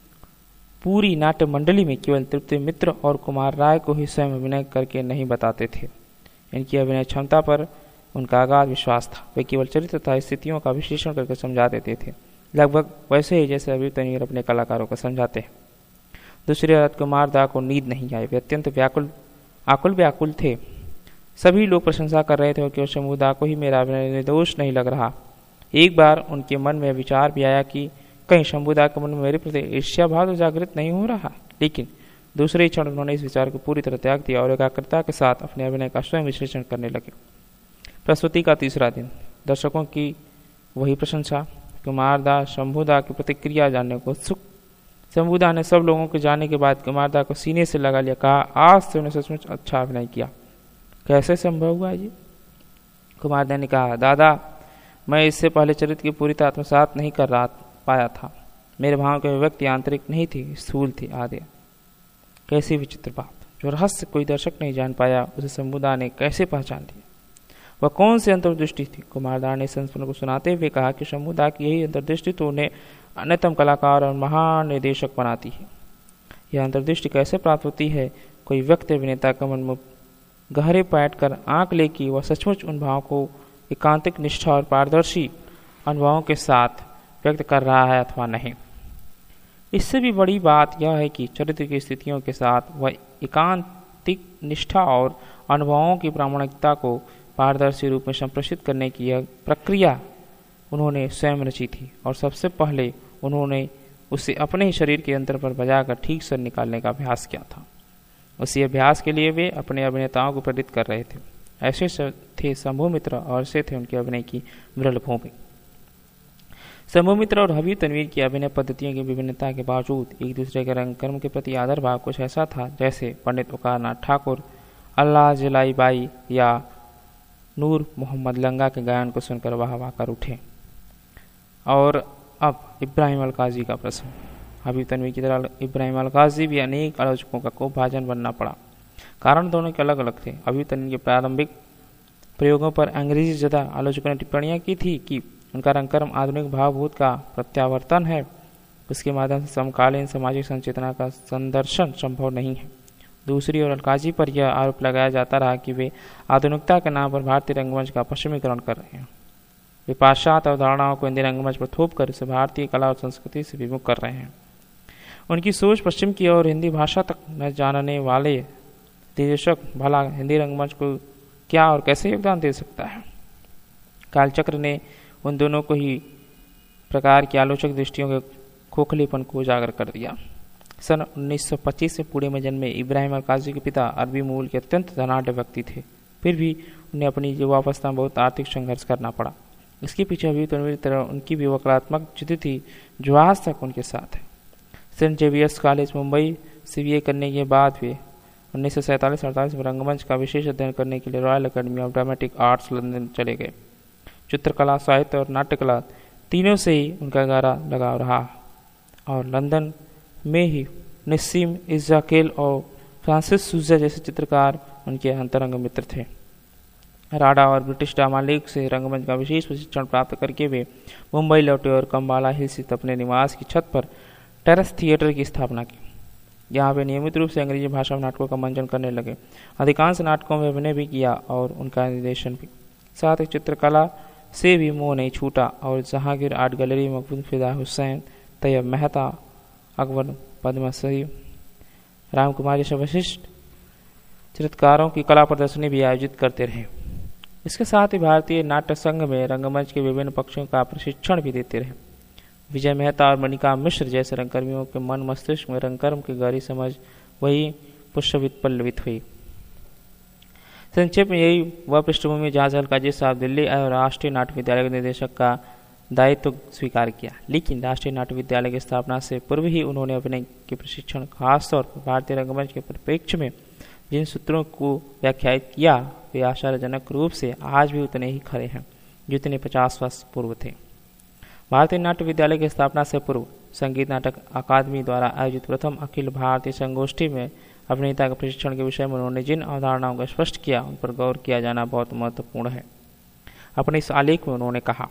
पूरी नाट्य मंडली में केवल तृप्ति मित्र और कुमार राय को ही स्वयं अभिनय करके नहीं बताते थे। इनकी अभिनय क्षमता पर उनका अगाध विश्वास था। वे केवल चरित्र तथा स्थितियों का विश्लेषण करके समझा देते थे, लगभग वैसे ही जैसे अभी तनवीर अपने कलाकारों को समझाते हैं। दूसरी रात कुमारदा को नींद नहीं आई। वे अत्यंत आकुल व्याकुल थे। सभी लोग प्रशंसा कर रहे थे और केवल शंभूदा को ही मेरा अभिनय निर्दोष नहीं लग रहा। एक बार उनके मन में विचार भी आया कि कहीं शंभूदा के मन में मेरे प्रति ईर्ष्या भाव तो जागृत नहीं हो रहा। लेकिन दूसरे क्षण उन्होंने इस विचार को पूरी तरह त्याग दिया और एकाग्रता के साथ अपने अभिनय का स्वयं विश्लेषण करने लगे। प्रस्तुति का तीसरा दिन। दर्शकों की वही प्रशंसा। कुमारदा शंभूदा की प्रतिक्रिया जानने को उत्सुक। शंभूदा ने सब लोगों के जाने के बाद कुमारदा को सीने से लगा लिया। कहा, आज से उन्हें सचमुच अच्छा अभिनय किया। कैसे संभव हुआ जी? कुमारदा ने कहा, दादा, मैं इससे पहले चरित्र की पूरी तरह आत्मसात नहीं कर पाया था। मेरे भाव की अभिव्यक्ति आंतरिक नहीं थी, स्थूल थी, आदि। कैसी विचित्र बात! जो रहस्य कोई दर्शक नहीं जान पाया, उसे शंभूदा ने कैसे पहचान लिया? वह कौन सी अंतर्दृष्टि थी? कुमारदा ने संस्मरण को सुनाते हुए कहा कि शंभूदा की यही अंतर्दृष्टि तो उन्हें अन्यतम कलाकार और महान निर्देशक बनाती है। यह अंतर्दृष्टि कैसे प्राप्त होती है? कोई व्यक्ति अभिनेता का मन में गहरे बैठ कर आंक ले कि वह सचमुच उन भावों को एकांतिक निष्ठा और पारदर्शी अनुभवों के साथ व्यक्त कर रहा है अथवा नहीं। इससे भी बड़ी बात यह है कि चरित्र की स्थितियों के साथ वह एकांतिक निष्ठा और अनुभवों की प्रामाणिकता को पारदर्शी रूप में संप्रेषित करने की यह प्रक्रिया उन्होंने स्वयं रची थी और सबसे पहले उन्होंने उसे अपने ही शरीर के यंत्र पर बजाकर ठीक से निकालने का अभ्यास किया था। उसी अभ्यास के लिए वे अपने अभिनेताओं को प्रेरित कर रहे थे। ऐसे थे शंभू मित्र और ऐसे थे उनके अभिनय की विरल भूमि। शंभु मित्र और हबीब तनवीर की अभिनय पद्धतियों की विभिन्नता के बावजूद एक दूसरे के रंगकर्म के प्रति आदर भाव कुछ ऐसा था जैसे पंडित ओकारनाथ ठाकुर, अल्लाह जलाई बाई या नूर मोहम्मद लंगा के गायन को सुनकर वाह वाह कर उठे। और अब इब्राहिम अलकाजी का प्रश्न। हबीब तनवीर की तरह इब्राहिम अलकाजी भी अनेक आलोचकों का खूब भाजन बनना पड़ा। कारण दोनों के अलग अलग थे। हबीब तनवीर के प्रारंभिक प्रयोगों पर अंग्रेजी ज़्यादा आलोचकों ने टिप्पणियां की थी कि उनका रंगकर्म आधुनिक भावभूत का प्रत्यावर्तन है, उसके माध्यम से समकालीन सामाजिक संचेतना का संदर्शन संभव नहीं है। दूसरी ओर अलकाजी पर यह आरोप लगाया जाता रहा कि वे आधुनिकता के नाम पर भारतीय रंगमंच का पश्चिमीकरण कर रहे हैं। वे पाश्चात्य अवधारणाओं को हिंदी रंगमंच पर थोप कर इसे भारतीय कला और संस्कृति से विमुख कर रहे हैं। उनकी सोच पश्चिम की और हिंदी भाषा तक न जानने वाले निर्देशक भला हिंदी रंगमंच को क्या और कैसे योगदान दे सकता है। कालचक्र ने उन दोनों को ही प्रकार की आलोचक दृष्टियों के खोखलेपन को उजागर कर दिया। सन 1925 में पुणे में जन्मे इब्राहिम अलकाजी के पिता अरबी मूल के अत्यंत धनाढ्य व्यक्ति थे। फिर भी उन्हें अपनी युवावस्था में बहुत आर्थिक संघर्ष करना पड़ा। इसके पीछे हबीब तनवीर की तरह उनकी भी वकालत्मक जिद थी जो आज तक उनके साथ है। सेंट जेवियर्स कॉलेज मुंबई से BA करने के बाद वे 1947-48 में रंगमंच का विशेष अध्ययन करने के लिए Royal Academy of Dramatic Arts London चले गए। चित्रकला, साहित्य और नाट्यकला तीनों से ही उनका गहरा लगाव रहा और लंदन में ही निस्सीम इज़ाकेल और फ्रांसिस सूजा जैसे चित्रकार उनके अंतरंग मित्र थे। राडा और ब्रिटिश ड्रामा लीग से रंगमंच का विशेष प्रशिक्षण प्राप्त करके वे मुंबई लौटे और कम्बाला हिल स्थित अपने निवास की छत पर टेरेस थिएटर की स्थापना की। यहाँ वे नियमित रूप से अंग्रेजी भाषा में नाटकों का मंचन करने लगे। अधिकांश नाटकों में अभिनय भी किया और उनका निर्देशन भी। साथ ही चित्रकला से भी मोह नहीं छूटा और जहांगीर आर्ट गैलरी, मकबूल फिदा हुसैन, तैयब मेहता, अकबर पद्मश्री, राम कुमार जैसे विशिष्ट चित्रकारों की कला प्रदर्शनी भी आयोजित करते रहे। इसके साथ ही भारतीय नाट्य संघ में रंगमंच के विभिन्न पक्षों का प्रशिक्षण भी देते रहे। विजय मेहता और मणिका मिश्र जैसे रंगकर्मियों के मन मस्तिष्क में रंगकर्म की गहरी समझ वही पुष्पित पल्लवित हुई। संक्षेप में यही वह पृष्ठभूमि जहाँ से अलकाजी साहब दिल्ली आए और राष्ट्रीय नाट्य विद्यालय के निदेशक का दायित्व स्वीकार किया। लेकिन राष्ट्रीय नाट्य विद्यालय की स्थापना से पूर्व ही उन्होंने अभिनय के प्रशिक्षण खासतौर पर भारतीय रंगमंच के परिप्रेक्ष्य में जिन सूत्रों को व्याख्यायित किया वे आश्चर्यजनक रूप से आज भी उतने ही खरे हैं जितने 50 वर्ष पूर्व थे। भारतीय नाट्य विद्यालय की स्थापना से पूर्व संगीत नाटक अकादमी द्वारा आयोजित प्रथम अखिल भारतीय संगोष्ठी में अभिनेता के प्रशिक्षण के विषय में उन्होंने जिन अवधारणाओं को स्पष्ट किया उन पर गौर किया जाना बहुत महत्वपूर्ण है। अपने इस आलेख में उन्होंने कहा,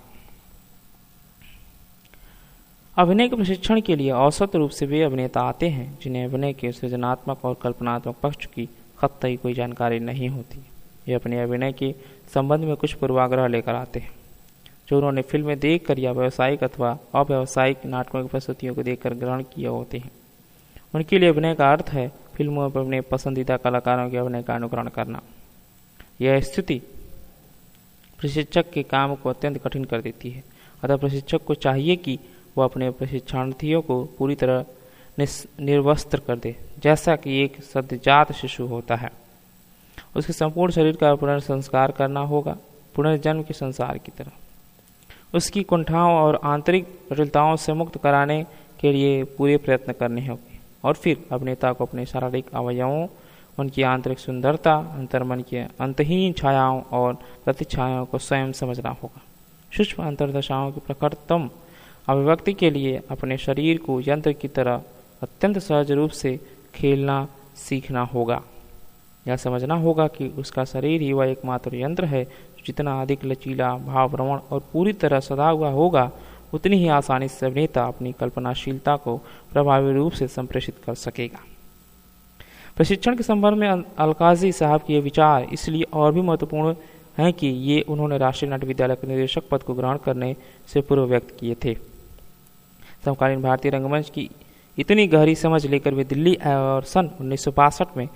अभिनय के प्रशिक्षण के लिए औसत रूप से वे अभिनेता आते हैं जिन्हें अभिनय के सृजनात्मक और कल्पनात्मक पक्ष की कतई कोई जानकारी नहीं होती। ये अपने अभिनय के संबंध में कुछ पूर्वाग्रह लेकर आते हैं जो उन्होंने फिल्में देखकर या व्यावसायिक अथवा अव्यावसायिक नाटकों की प्रस्तुतियों को देखकर ग्रहण किए होते हैं। उनके लिए अभिनय का अर्थ है फिल्मों पर अपने पसंदीदा कलाकारों के अभिनय का अनुकरण करना। यह स्थिति प्रशिक्षक के काम को अत्यंत कठिन कर देती है। अतः प्रशिक्षक को चाहिए कि वह अपने प्रशिक्षणार्थियों को पूरी तरह निर्वस्त्र कर दे, जैसा कि एक सद्यजात शिशु होता है। उसके संपूर्ण शरीर का पुनर्संस्कार करना होगा, पुनर्जन्म के संसार की तरह। उसकी कुंठाओं और आंतरिक जटिलताओं से मुक्त कराने के लिए पूरे प्रयत्न करने होंगे और फिर अभिनेता को अपने शारीरिक अवयवों, उनकी आंतरिक सुंदरता, अंतर्मन की अंतहीन छायाओं और प्रतिछायाओं को स्वयं समझना होगा। सूक्ष्म अंतर्दशाओं की प्रखरतम अभिव्यक्ति के लिए अपने शरीर को यंत्र की तरह अत्यंत सहज रूप से खेलना सीखना होगा। यह समझना होगा कि उसका शरीर ही वह एकमात्र यंत्र है जो जितना अधिक लचीला, भावभ्रमण और पूरी तरह सदा हुआ होगा उतनी ही आसानी से अभिनेता अपनी कल्पनाशीलता को प्रभावी रूप से संप्रेषित कर सकेगा। प्रशिक्षण के संबंध में अलकाजी साहब के ये विचार इसलिए और भी महत्वपूर्ण हैं कि ये उन्होंने राष्ट्रीय नाट्य विद्यालय के निदेशक पद को ग्रहण करने से पूर्व व्यक्त किए थे। समकालीन भारतीय रंगमंच की इतनी गहरी समझ लेकर वे दिल्ली आए और सन 1962 में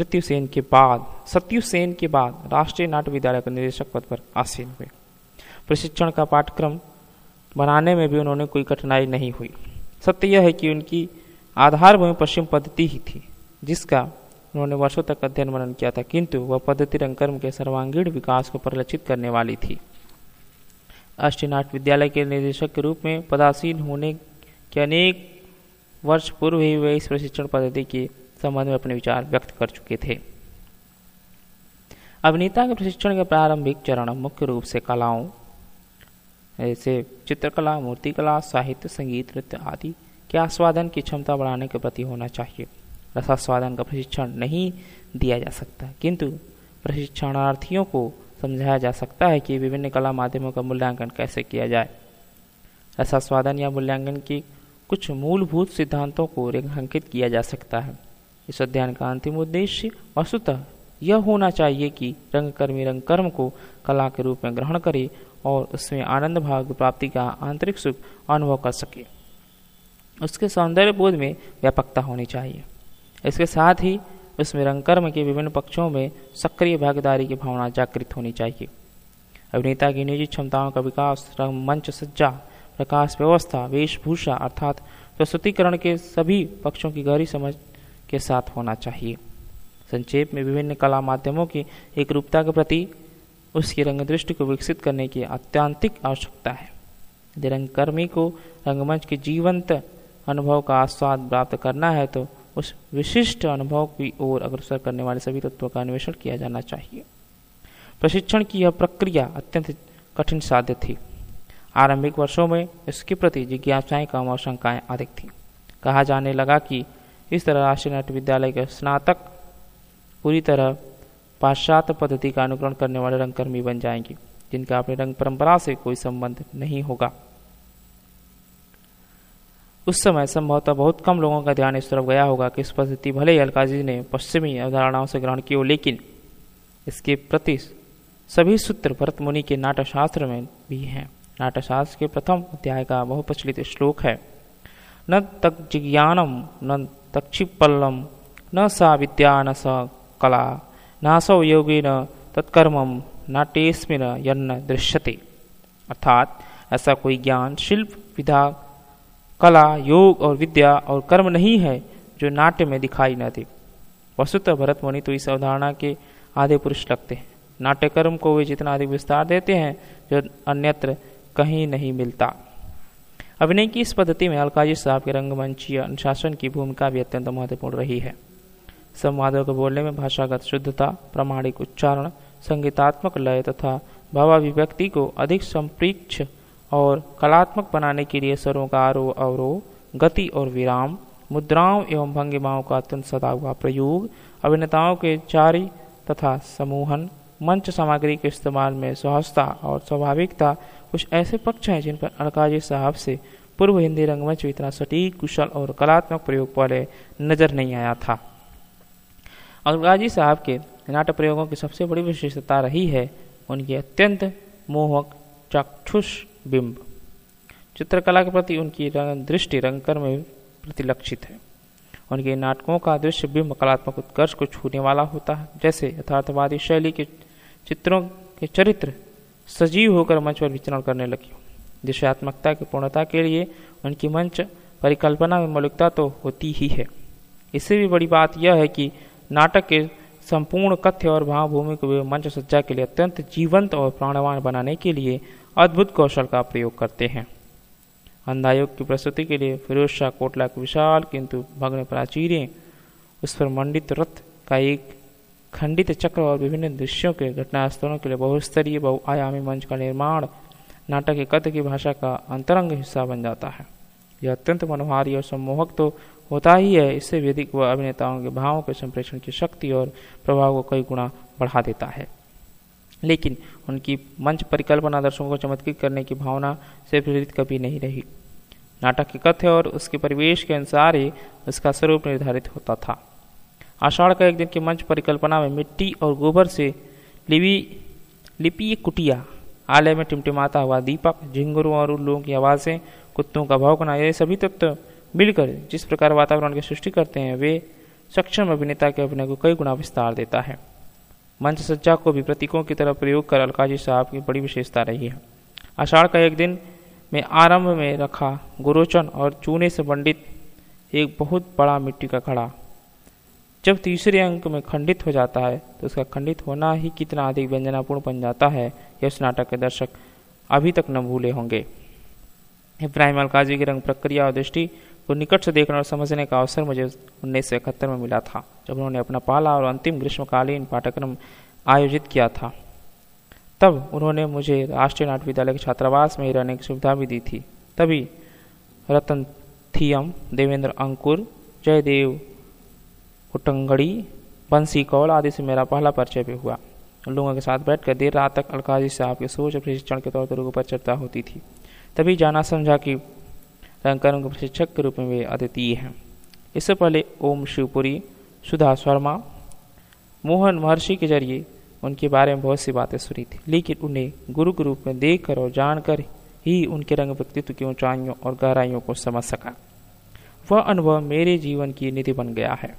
सत्यु सेन के बाद राष्ट्रीय नाट्य विद्यालय के निदेशक पद पर आसीन हुए। प्रशिक्षण का पाठ्यक्रम बनाने में भी उन्होंने कोई कठिनाई नहीं हुई। सत्य यह है कि उनकी आधारभूमि पश्चिम पद्धति ही थी जिसका उन्होंने वर्षों तक अध्ययन मनन किया था, किंतु वह पद्धति रंगकर्म के सर्वांगीण विकास को परिलक्षित करने वाली थी। राष्ट्रीय नाट्य विद्यालय के निर्देशक के रूप में पदासीन होने के अनेक वर्ष पूर्व ही वे इस प्रशिक्षण पद्धति के संबंध में अपने विचार व्यक्त कर चुके थे। अभिनेता के प्रशिक्षण के प्रारंभिक चरण मुख्य रूप से कलाओं जैसे चित्रकला, मूर्तिकला, साहित्य, संगीत, नृत्य आदि के आस्वादन की क्षमता बढ़ाने के प्रति होना चाहिए। रसास्वादन का प्रशिक्षण नहीं दिया जा सकता, किंतु प्रशिक्षणार्थियों को समझाया जा सकता है कि विभिन्न कला माध्यमों का मूल्यांकन कैसे किया जाए। रसास्वादन या मूल्यांकन की कुछ मूलभूत सिद्धांतों को रेखांकित किया जा सकता है। इस अध्ययन का अंतिम उद्देश्य वस्तुतः यह होना चाहिए कि रंगकर्मी रंगकर्म को कला के रूप में ग्रहण करे और उसमें आनंद भाव प्राप्ति का आंतरिक सुख अनुभव कर सके। उसके सौंदर्य बोध में व्यापकता होनी चाहिए। इसके साथ ही उसमें रंगकर्म के विभिन्न पक्षों में सक्रिय भागीदारी की भावना जागृत होनी चाहिए। अभिनेता की निजी क्षमताओं का विकास रंगमंच सज्जा, प्रकाश व्यवस्था, वेशभूषा अर्थात प्रस्तुतिकरण के सभी पक्षों की गहरी समझ के साथ होना चाहिए। संक्षेप में विभिन्न कला माध्यमों की एक रूपता के प्रति उसकी रंगदृष्टि को विकसित करने की अत्यंतिक आवश्यकता है। यदि रंगकर्मी को रंगमंच के जीवंत अनुभव का आस्वाद प्राप्त करना है तो उस विशिष्ट अनुभव की ओर अग्रसर करने वाले सभी तत्वों का अन्वेषण किया जाना चाहिए। प्रशिक्षण की यह प्रक्रिया अत्यंत कठिन साध्य थी। आरंभिक वर्षों में इसके प्रति जिज्ञासाएं कम और शंकाएं अधिक थीं। कहा जाने लगा कि इस तरह राष्ट्रीय नाट्य विद्यालय के स्नातक पूरी तरह पाश्चात्य पद्धति का अनुकरण करने वाले रंगकर्मी बन जाएंगे, जिनका अपनी रंग परंपरा से कोई संबंध नहीं होगा। उस समय संभवतः बहुत कम लोगों का ध्यान इस तरफ गया होगा कि इस पद्धति भले ही अलकाजी ने पश्चिमी अवधारणाओं से ग्रहण की हो, लेकिन इसके प्रति सभी सूत्र भरत मुनि के नाट्यशास्त्र में भी हैं। नाट्यशास्त्र के प्रथम अध्याय का बहुप्रचलित श्लोक है, न तक जिज्ञानम न तक्षिपल्लम न सा विद्या न स कला नासौ योगी न तत्कर्मम नाट्यस्मिन यन्न दृश्यते। अर्थात ऐसा कोई ज्ञान, शिल्प, विधा, कला, योग और विद्या और कर्म नहीं है जो नाट्य में दिखाई न दे। वस्तुतः भरत मुनि तो इस अवधारणा के आधे पुरुष लगते हैं। नाट्य कर्म को वे जितना अधिक विस्तार देते हैं जो अन्यत्र कहीं नहीं मिलता। अभिनय की इस पद्धति में अलकाजी साहब के रंगमंचीय अनुशासन की भूमिका भी अत्यंत महत्वपूर्ण रही है। संवादों के बोलने में भाषागत शुद्धता, प्रामाणिक उच्चारण, संगीतात्मक लय तथा भावाभिव्यक्ति को अधिक संप्रेक्ष और कलात्मक बनाने के लिए स्वरों का आरोह अवरोह, गति और विराम, मुद्राओं एवं भंगिमाओं का अत्यंत सदा हुआ प्रयोग, अभिनेताओं के चारी तथा समूहन, मंच सामग्री के इस्तेमाल में सहजता और स्वाभाविकता कुछ ऐसे पक्ष हैं जिन पर अलकाजी साहब से पूर्व हिंदी रंगमंच में इतना सटीक, कुशल और कलात्मक प्रयोग पहले नजर नहीं आया था। अलकाजी साहब के नाट्य प्रयोगों की सबसे बड़ी विशेषता रही है उनकी अत्यंत मोहक चाक्षुष बिंब। चित्रकला के प्रति उनकी दृष्टि रंगकर्म में प्रतिलक्षित है। उनके नाटकों का दृश्य बिंब कलात्मक उत्कर्ष को छूने वाला होता है। जैसे यथार्थवादी शैली के चित्रों के चरित्र सजीव होकर मंच पर विचरण करने लगे। दृश्यात्मकता की पूर्णता के लिए उनकी मंच परिकल्पना में मौलिकता तो होती ही है। इससे भी बड़ी बात यह है कि नाटक के संपूर्ण कथ्य और भावभूमि को वे मंच सज्जा के लिए अत्यंत जीवंत और प्राणवान बनाने के लिए अद्भुत कौशल का प्रयोग करते हैं। अंधायोग की प्रस्तुति के लिए फिरोज शाह कोटला की विशाल किंतु भग्न प्राचीरें, उस पर मंडित रथ का एक खंडित चक्र और विभिन्न दृश्यों के घटनास्थलों के लिए बहुस्तरीय बहुआयामी मंच का निर्माण नाटक के कथ्य की भाषा का अंतरंग हिस्सा बन जाता है। यह अत्यंत मनोहारी और सम्मोहक तो होता ही है, इससे भी अधिक वह अभिनेताओं के भावों के संप्रेषण की शक्ति और प्रभाव को कई गुना बढ़ा देता है। लेकिन उनकी मंच परिकल्पना दर्शकों को चमत्कृत करने की भावना से प्रेरित कभी नहीं रही। नाटक के कथ्य और उसके परिवेश के अनुसार ही उसका स्वरूप निर्धारित होता था। आषाढ़ का एक दिन की मंच परिकल्पना में मिट्टी और गोबर से लिपि कुटिया, आलय में टिमटिमाता हुआ दीपक, झिंगुरों और उल्लुओं की आवाज़ें, कुत्तों का भौंकना, ये सभी तत्व मिलकर जिस प्रकार वातावरण की सृष्टि करते हैं वे सक्षम अभिनेता के अभिनय को कई गुना विस्तार देता है। मंच सज्जा को भी प्रतीकों की तरह प्रयोग कर अलकाजी साहब की बड़ी विशेषता रही है। आषाढ़ का एक दिन में आरंभ में रखा गुरोचन और चूने से मंडित एक बहुत बड़ा मिट्टी का घड़ा जब तीसरे अंक में खंडित हो जाता है तो उसका खंडित होना ही कितना अधिक व्यंजनापूर्ण बन जाता है, यह उस नाटक के दर्शक अभी तक न भूले होंगे। इब्राहिम अलकाजी की रंग प्रक्रिया और दृष्टि को निकट से देखने और समझने का अवसर मुझे 1971 में मिला था, जब उन्होंने अपना पहला और अंतिम ग्रीष्मकालीन पाठ्यक्रम आयोजित किया था। तब उन्होंने मुझे राष्ट्रीय नाट्य विद्यालय के छात्रावास में ही रहने की सुविधा भी दी थी। तभी रतन थियम, देवेंद्र अंकुर, जयदेव कुटंगड़ी, बंसी कौल आदि से मेरा पहला परिचय भी हुआ। उन लोगों के साथ बैठकर देर रात तक अलकाजी साहब के सोच और प्रशिक्षण के तौर तरीकों पर चर्चा होती थी। तभी जाना समझा कि रंगकर्म के प्रशिक्षक के रूप में वे अद्वितीय हैं। इससे पहले ओम शिवपुरी, सुधा शर्मा, मोहन महर्षि के जरिए उनके बारे में बहुत सी बातें सुनी थी, लेकिन उन्हें गुरु के रूप में देखकर और जानकर ही उनके रंग व्यक्तित्व की ऊंचाइयों और गहराइयों को समझ सका। वह अनुभव मेरे जीवन की निधि बन गया है।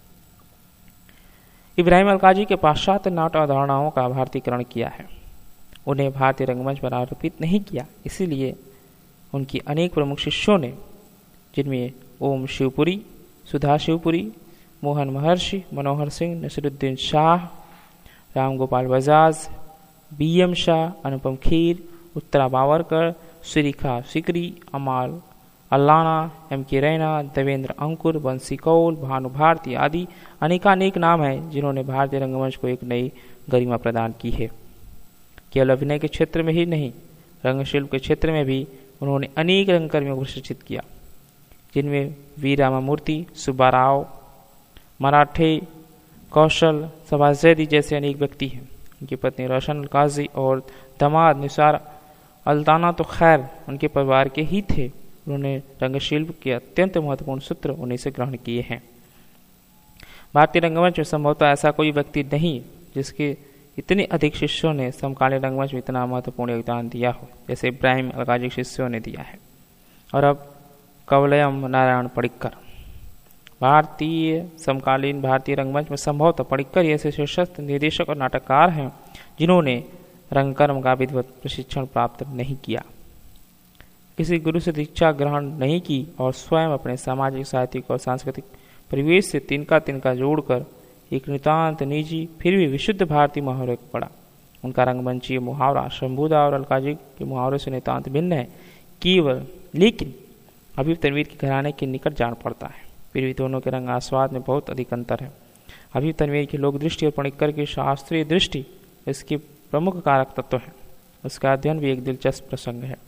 इब्राहिम अलकाजी के पाश्चात्य नाट्य अवधारणाओं का भारतीयकरण किया है, उन्हें भारतीय रंगमंच पर आरोपित नहीं किया। इसीलिए उनकी अनेक प्रमुख शिष्यों ने, जिनमें ओम शिवपुरी, सुधा शिवपुरी, मोहन महर्षि, मनोहर सिंह, नसीरुद्दीन शाह, राम गोपाल बजाज, BM शाह, अनुपम खेर, उत्तरा बावरकर, श्रीखा सिकरी, अमाल अल्लाना, MK रैना, देवेंद्र अंकुर, बंसी कौल, भानु भारती आदि अनेकानेक नाम हैं जिन्होंने भारतीय रंगमंच को एक नई गरिमा प्रदान की है। केवल अभिनय के क्षेत्र में ही नहीं, रंगशिल्प के क्षेत्र में भी उन्होंने अनेक रंगकर्मियों को प्रशिक्षित किया, जिनमें वी रामामूर्ति, सुब्बाराव, मराठे, कौशल, सभाष जैदी जैसे अनेक व्यक्ति हैं। उनकी पत्नी रोशन अलकाजी और दामाद निसार अल्ताना तो खैर उनके परिवार के ही थे। उन्होंने रंगशिल्प के अत्यंत महत्वपूर्ण सूत्र उन्हीं से ग्रहण किए हैं। भारतीय रंगमंच में संभवतः ऐसा कोई व्यक्ति नहीं जिसके इतने अधिक शिष्यों ने समकालीन रंगमंच में इतना महत्वपूर्ण योगदान दिया हो, जैसे इब्राहिम अलकाजी के शिष्यों ने दिया है। और अब कवलयम नारायण पडिक्कर। भारतीय समकालीन भारतीय रंगमंच में संभवतः पडिक्कर ऐसे शीर्षस्थ निर्देशक और नाटककार हैं जिन्होंने रंगकर्म का विधिवत प्रशिक्षण प्राप्त नहीं किया, किसी गुरु से दीक्षा ग्रहण नहीं की और स्वयं अपने सामाजिक, साहित्यिक और सांस्कृतिक परिवेश से तिनका जोड़कर एक नितांत निजी फिर भी विशुद्ध भारतीय मुहावरे को पढ़ा। उनका रंगमंचीय मुहावरा शंभुदा और अलकाजी के मुहावरे से नितांत भिन्न है, केवल लेकिन अभी तनवीर के घराने के निकट जान पड़ता है। फिर भी दोनों के रंग आस्वाद में बहुत अधिक अंतर है। अभी तनवीर की लोक दृष्टि और पडिक्कर की शास्त्रीय दृष्टि इसके प्रमुख कारक तत्व है। उसका अध्ययन भी एक दिलचस्प प्रसंग है।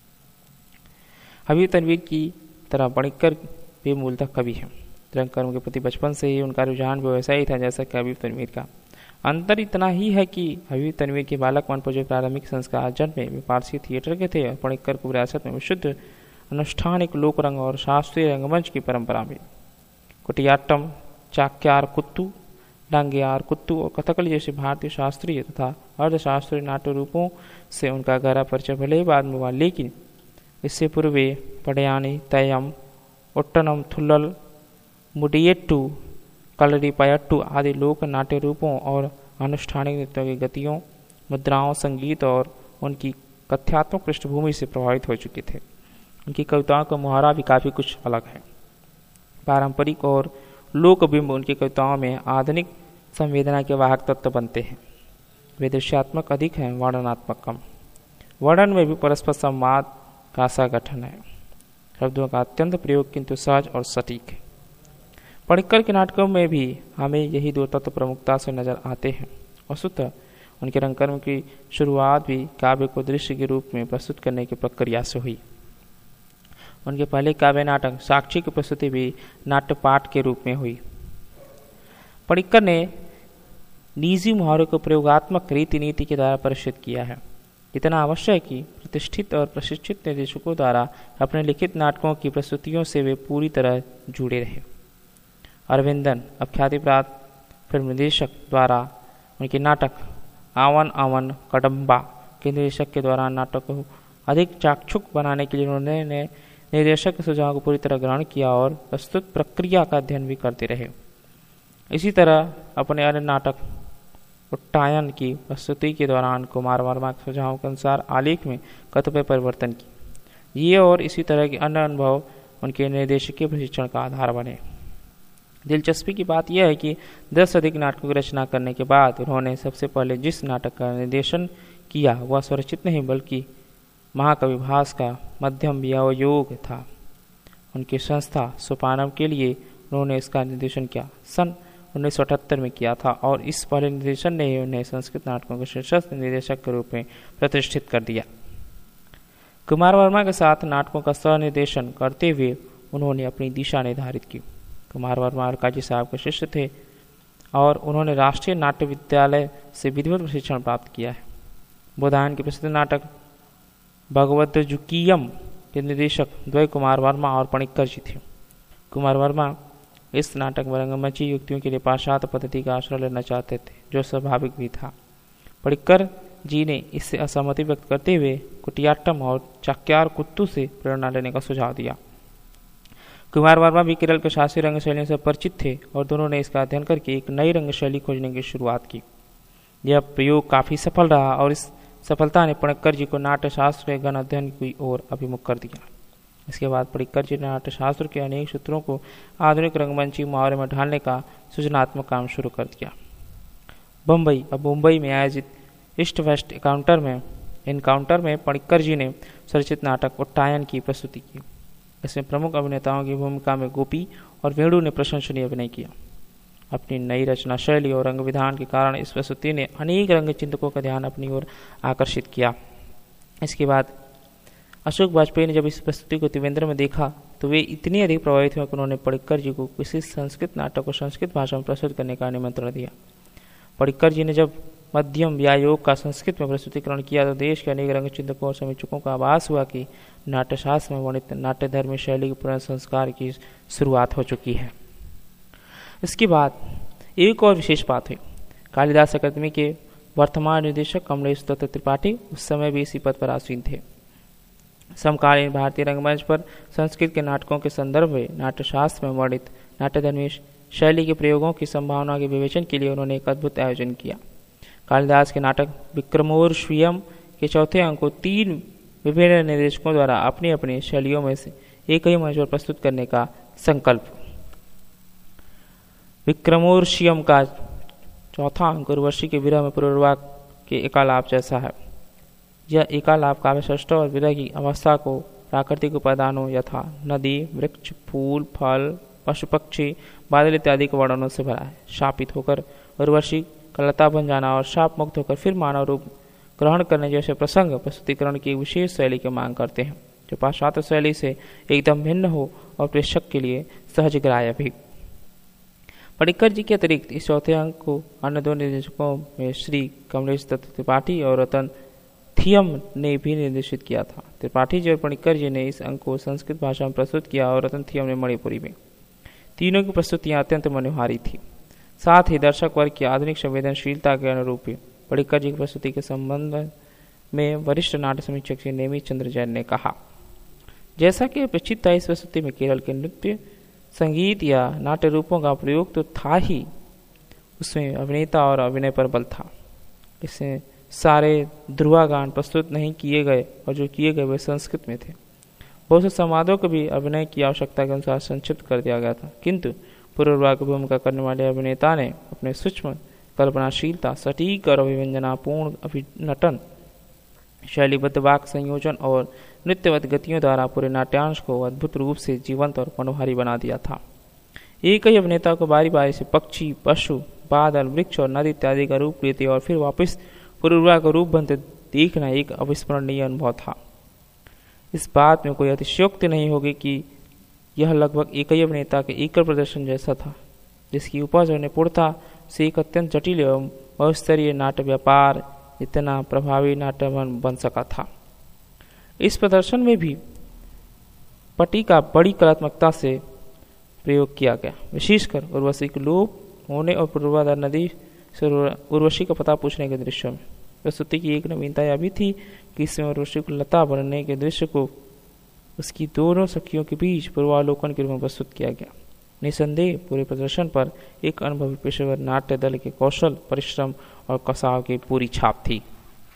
हबीब तनवीर की तरह पडिक्कर भी मूलतः कवि है। रंगकर्म के प्रति बचपन से ही उनका रुझान भी वैसा ही था जैसा कि हबीब तनवीर का। अंतर इतना ही है कि हबीब तनवीर के बालक मन पर जो प्रारंभिक संस्कार जन्मे वे पारसी थिएटर के थे और पडिक्कर को विरासत में विशुद्ध अनुष्ठानिक लोक रंग और शास्त्रीय रंगमंच की परंपरा में कुटियाट्टम, चाक्यार कुत्तू, डांगेयार कुत्तू और कथकली जैसे भारतीय शास्त्रीय तथा अर्धशास्त्रीय नाट्य रूपों से उनका गहरा परिचय भले ही बाद में हुआ, लेकिन इससे पूर्व पड़यानी, तयम, उट्टनम, थुल्लल, मुडियट्टू, कलरीपयट्टू आदि लोक नाट्य रूपों और अनुष्ठानिक नृत्यों की गतियों, मुद्राओं, संगीत और उनकी कथ्यात्मक पृष्ठभूमि से प्रभावित हो चुके थे। उनकी कविताओं का मुहावरा भी काफ़ी कुछ अलग है। पारंपरिक और लोकबिंब उनकी कविताओं में आधुनिक संवेदना के वाहक तत्व बनते हैं। वे दृश्यात्मक अधिक हैं, वर्णनात्मक कम। वर्णन में भी परस्पर संवाद का सा गठन है। शब्दों का अत्यंत प्रयोग किंतु सहज और सटीक है। पडिक्कर के नाटकों में भी हमें यही दो तत्व प्रमुखता से नजर आते हैं। वस्तुतः उनके रंगकर्म की शुरुआत भी काव्य को दृश्य के रूप में प्रस्तुत करने की प्रक्रिया से हुई। उनके पहले काव्य नाटक साक्षी की प्रस्तुति भी नाट्य पाठ के रूप में हुई। पडिक्कर ने निजी मुहावरे को प्रयोगात्मक रीति नीति के द्वारा परिष्कृत किया है। इतना आवश्यक है कि प्रतिष्ठित और प्रशिक्षित निर्देशकों द्वारा अपने लिखित नाटकों की प्रस्तुतियों से वे पूरी तरह जुड़े रहे। अरविंदन, अब ख्याति प्राप्त फिल्म निर्देशक, द्वारा उनके नाटक आवन आवन कदम्बा के निर्देशक के द्वारा नाटक को अधिक चाक्षुक बनाने के लिए उन्होंने निर्देशक के सुझाव को पूरी तरह ग्रहण किया और प्रस्तुत प्रक्रिया का अध्ययन भी करते रहे। इसी तरह अपने अन्य नाटक उट्टायन की प्रस्तुति के दौरान कुमार वर्मा के सुझावों के अनुसार आलेख में कतिपय परिवर्तन किए। ये और इसी तरह के अन्य अनुभव उनके निर्देशकीय प्रशिक्षण का आधार बने। दिलचस्पी की बात यह है कि 10 से अधिक नाटकों की रचना करने के बाद उन्होंने सबसे पहले जिस नाटक का निर्देशन किया वह स्वरचित नहीं बल्कि महाकवि भास का मध्यम व्यायोग था। उनकी संस्था सोपानम के लिए उन्होंने इसका निर्देशन किया सन 1978 में किया था और इस पहले निर्देशन ने उन्हें संस्कृत नाटकों के शीर्षस्थ निर्देशक के रूप में प्रतिष्ठित कर दिया। कुमार वर्मा के साथ नाटकों का सह निर्देशन करते हुए उन्होंने अपनी दिशा निर्धारित की। कुमार वर्मा अलकाजी साहब के शिष्य थे और उन्होंने राष्ट्रीय नाट्य विद्यालय से विधिवत प्रशिक्षण प्राप्त किया है। बोधायन के प्रसिद्ध नाटक भगवद्गीतम के निर्देशक द्वय कुमार वर्मा और पणिक्कर जी थे। कुमार वर्मा इस नाटक में रंगमंची युक्तियों के लिए पाश्चात्य पद्धति का आश्रय लेना चाहते थे, जो स्वाभाविक भी था। पणिक्कर जी ने इससे असहमति व्यक्त करते हुए कुटियाट्टम और चाक्यार कुत्तू से प्रेरणा लेने का सुझाव दिया। कुमार वर्मा भी केरल के शास्त्रीय रंग शैलियों से परिचित थे और दोनों ने इसका अध्ययन करके एक नई रंग शैली खोजने की शुरुआत की। यह प्रयोग काफी सफल रहा और इस सफलता ने पणिक्कर जी को नाट्यशास्त्र के गण अध्ययन की ओर अभिमुख कर दिया। इसके बाद पणिक्कर जी ने नाट्यशास्त्र के अनेक सूत्रों को आधुनिक रंगमंची मुहावरे में ढालने का सृजनात्मक काम शुरू कर दिया। मुंबई में आयोजित ईस्ट वेस्ट इनकाउंटर में पणिक्कर जी ने स्वरचित नाटक उट्टायन की प्रस्तुति की। इसमें प्रमुख अभिनेताओं की भूमिका में गोपी और वेणु ने प्रशंसनीय अभिनय किया। अपनी नई रचना शैली और रंग विधान के कारण इस प्रस्तुति ने अनेक रंग चिंतकों का ध्यान अपनी ओर आकर्षित किया। इसके बाद अशोक वाजपेयी ने जब इस प्रस्तुति को त्रिवेंद्र में देखा तो वे इतने अधिक प्रभावित हुए कि उन्होंने पणिक्कर जी को किसी संस्कृत नाटक को संस्कृत भाषा में प्रस्तुत करने का निमंत्रण दिया। पणिक्कर जी ने जब मध्यम व्यायोग का संस्कृत में प्रस्तुतिकरण किया तो देश के अनेक रंग चिंतकों और समीक्षकों का आभास हुआ कि नाट्यशास्त्र में वर्णित नाट्य धर्म शैली के पुनर्संस्कार की शुरुआत हो चुकी है। इसके बाद एक और विशेष बात हुई। कालिदास अकादमी के वर्तमान निदेशक कमलेश दत्त त्रिपाठी उस समय भी इसी पद पर आसीन थे। समकालीन भारतीय रंगमंच पर संस्कृत के नाटकों के संदर्भ में नाट्यशास्त्र में वर्णित नाट्यधर्मी शैली के प्रयोगों की संभावना के विवेचन के लिए उन्होंने एक अद्भुत आयोजन किया। कालिदास के नाटक विक्रमोर्वशीयम के चौथे अंक को 3 विभिन्न निर्देशकों द्वारा अपनी अपनी शैलियों में से एक ही मंच पर प्रस्तुत करने का संकल्प। विक्रमोर्वशीयम का चौथा अंक उर्वशी के विरह में पुनर्वाक के एकालाप जैसा है। यह एकालाप काव्य षष्ठ और विरह की अवस्था को प्राकृतिक उपादानों यथा नदी, वृक्ष, फूल, फल, पशु पक्षी, बादल इत्यादि के वर्णनों से भरा है। शापित होकर उर्वशी का लता बन जाना और शाप मुक्त होकर फिर मानव रूप ग्रहण करने जैसे प्रसंग प्रस्तुतिकरण की विशेष शैली की मांग करते हैं, जो पाश्चात्य शैली से एकदम भिन्न हो और प्रेक्षक के लिए सहज ग्राह्य भी। पणिक्कर जी के अतिरिक्त इस चौथे अंक को अन्य 2 निर्देशकों में श्री कमलेश दत्त त्रिपाठी और रतन थियम ने भी निर्देशित किया था। त्रिपाठी जी और पणिक्कर जी ने इस अंक को संस्कृत भाषा में प्रस्तुत किया और रतन थियम ने मणिपुरी में। तीनों की प्रस्तुतियां अत्यंत मनोहारी थी। साथ ही दर्शक वर्ग की आधुनिक संवेदनशीलता के अनुरूप पणिक्कर जी की प्रस्तुति के संबंध में वरिष्ठ नाट्य समीक्षक श्री नेमिष चंद्र जैन ने कहा, जैसा कि अपेक्षित था इस प्रस्तुति में केरल के नृत्य, संगीत या नाट्य रूपों का प्रयोग तो था ही, उसमें अभिनेता और अभिनय पर बल था। इसमें सारे ध्रुवागान प्रस्तुत नहीं किए गए और जो किए गए वे संस्कृत में थे। बहुत से संवादों को भी अभिनय की आवश्यकता के अनुसार संक्षिप्त कर दिया गया था, किंतु पूर्ववाक की भूमिका करने वाले अभिनेता ने अपने सूक्ष्म कल्पनाशीलता, सटीक और अभिव्यंजनापूर्ण अभिनटन, शैलीबद्ध वाक संयोजन और नृत्यवत गतियों द्वारा पूरे नाट्यांश को अद्भुत रूप से जीवंत और मनोहारी बना दिया था। एक ही अभिनेता को बारी बारी से पक्षी, पशु, बादल, वृक्ष और नदी इत्यादि का रूप लेते और फिर वापस पूर्ववाक का रूप बनते देखना एक अविस्मरणीय अनुभव था। इस बात में कोई अतिशयोक्ति नहीं होगी कि यह लगभग एक ही अभिनेता के एकल प्रदर्शन जैसा था, जिसकी उपज और निपुणता से एक अत्यंत जटिल एवं अस्तरीय नाट्य व्यापार इतना प्रभावी नाट्य बन सका था। इस प्रदर्शन में भी पट्टी का बड़ी कलात्मकता से प्रयोग किया गया, विशेषकर उर्वशी के लोप होने और पूर्वाधार नदी से उर्वशी का पता पूछने के दृश्य में। प्रस्तुति की एक नवीनता यह भी थी कि इसमें उर्वशी को लता बनने के दृश्य को उसकी दोनों सखियों के बीच पूर्वालोकन के रूप में प्रस्तुत किया गया। निसंदेह पूरे प्रदर्शन पर एक अनुभवी पेशेवर नाट्य दल के कौशल, परिश्रम और कसाव की पूरी छाप थी।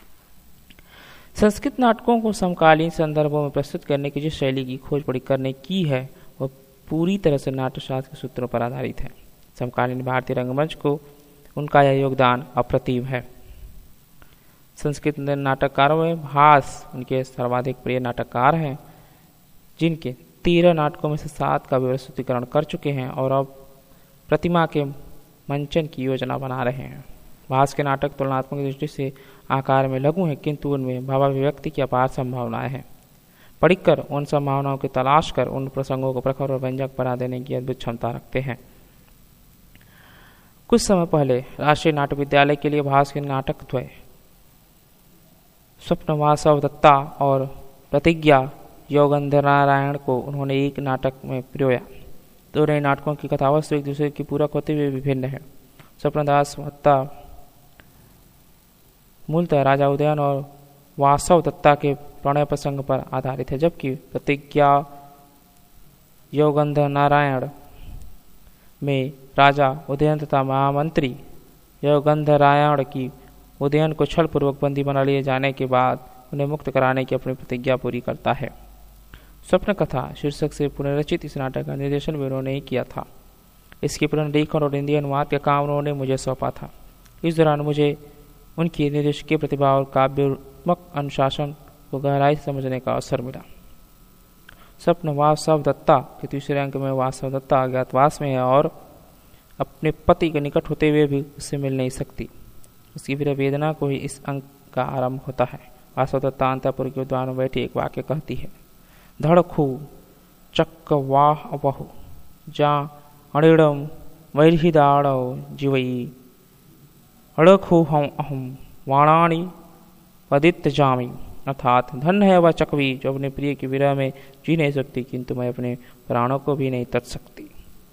संस्कृत नाटकों को समकालीन संदर्भों में प्रस्तुत करने की जिस शैली की खोज पणिक्कर ने की है वह पूरी तरह से नाट्यशास्त्र के सूत्रों पर आधारित है। समकालीन भारतीय रंगमंच को उनका यह योगदान अप्रतिम है। संस्कृत नाटककारों में भास उनके सर्वाधिक प्रिय नाटककार हैं, जिनके 13 नाटकों में से 7 का प्रस्तुतिकरण कर चुके हैं और अब प्रतिमा के मंचन की योजना बना रहे हैं। भास के नाटक तुलनात्मक दृष्टि से आकार में लघु हैं, किंतु उनमें भावाभिव्यक्ति की अपार संभावनाएं हैं। पढ़कर उन संभावनाओं की तलाश कर उन प्रसंगों को प्रखर और व्यंजक बना देने की अद्भुत क्षमता रखते हैं। कुछ समय पहले राष्ट्रीय नाट्य विद्यालय के लिए भास के नाटक द्वय स्वप्नवासव दत्ता और प्रतिज्ञा योगेंद्रनारायण को उन्होंने एक नाटक में पिरोया। दोनों नाटकों की कथावस्तु एक दूसरे की पूरक होते हुए विभिन्न है। स्वप्नदास दत्ता मूलतः राजा उदयन और वासव दत्ता के प्रणय प्रसंग पर आधारित है, जबकि प्रतिज्ञा योगेंद्रनारायण में राजा उदयन तथा महामंत्री योगेंद्रनारायण की उदयन को छल पूर्वक बंदी बना लिए जाने के बाद उन्हें मुक्त कराने की अपनी प्रतिज्ञा पूरी करता है। स्वप्न कथा शीर्षक से पुनर्रचित इस नाटक का निर्देशन भी उन्होंने ही किया था। इसके पुनर्लेखन और हिंदी अनुवाद का काम उन्होंने मुझे सौंपा था। इस दौरान मुझे उनकी निर्देशकीय प्रतिभा और काव्यात्मक अनुशासन को गहराई से समझने का अवसर मिला। स्वप्न वासव दत्ता के तीसरे अंक में वासव दत्ता अज्ञातवास में है और अपने पति के निकट होते हुए भी उससे मिल नहीं सकती। उसकी विरह वेदना को ही इस अंक का आरंभ होता है। वासव दत्ता अंतःपुर के द्वार में बैठी एक वाक्य कहती है, धड़खू चक्क वाह वहु जा अणिड़म वैरहिदाड़ो जीवई अड़खू हम अहम वाणानी वदित जामी। अर्थात धन्य है वह चकवी जो अपने प्रिय की विरह में जी नहीं सकती, किंतु मैं अपने प्राणों को भी नहीं तज सकती।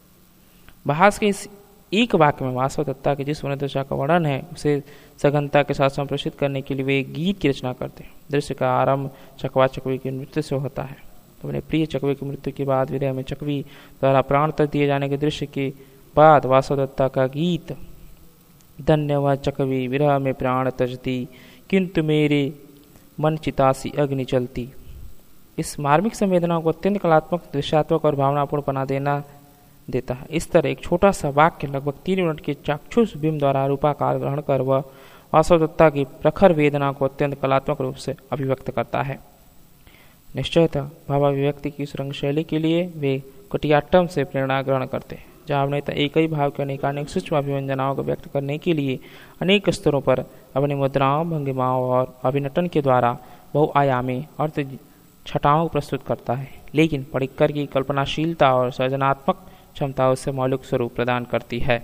भास के इस एक वाक्य में वासव दत्ता की जिस मनोदशा का वर्णन है उसे सघनता के साथ संप्रेषित करने के लिए वे एक गीत की रचना करते हैं। दृश्य का आरंभ चकवा चकवी की मृत्यु से होता है। तो अपने प्रिय चकवे की मृत्यु के बाद विरह में चकवी द्वारा प्राण तक दिए जाने के दृश्य के बाद वासव दत्ता का गीत, धन्य वह चकवी विरह में प्राण तजती किंतु मेरे मन चितासी अग्नि चलती। इस मार्मिक संवेदना को अत्यंत कलात्मक, दृश्यात्मक और भावनापूर्ण बना देता है। इस तरह एक छोटा सा वाक्य लगभग 3 मिनट के चाक्षुष बिंब द्वारा रूपाकार ग्रहण कर वह वासव दत्ता की प्रखर वेदना को अत्यंत कलात्मक रूप से अभिव्यक्त करता है। निश्चयतः भावाभिव्यक्ति की इस रंग शैली के लिए वे कुटियाट्टम से प्रेरणा ग्रहण करते हैं, जहाँ अभिनेता एक ही भाव के अनेक सूक्ष्म अभिव्यंजनाओं को व्यक्त करने के लिए अनेक स्तरों पर अपनी मुद्राओं, भंगिमाओं और अभिनटन के द्वारा बहुआयामी अर्थ छटाओं को प्रस्तुत करता है। लेकिन पडिक्कर की कल्पनाशीलता और सृजनात्मक क्षमता उससे मौलिक स्वरूप प्रदान करती है।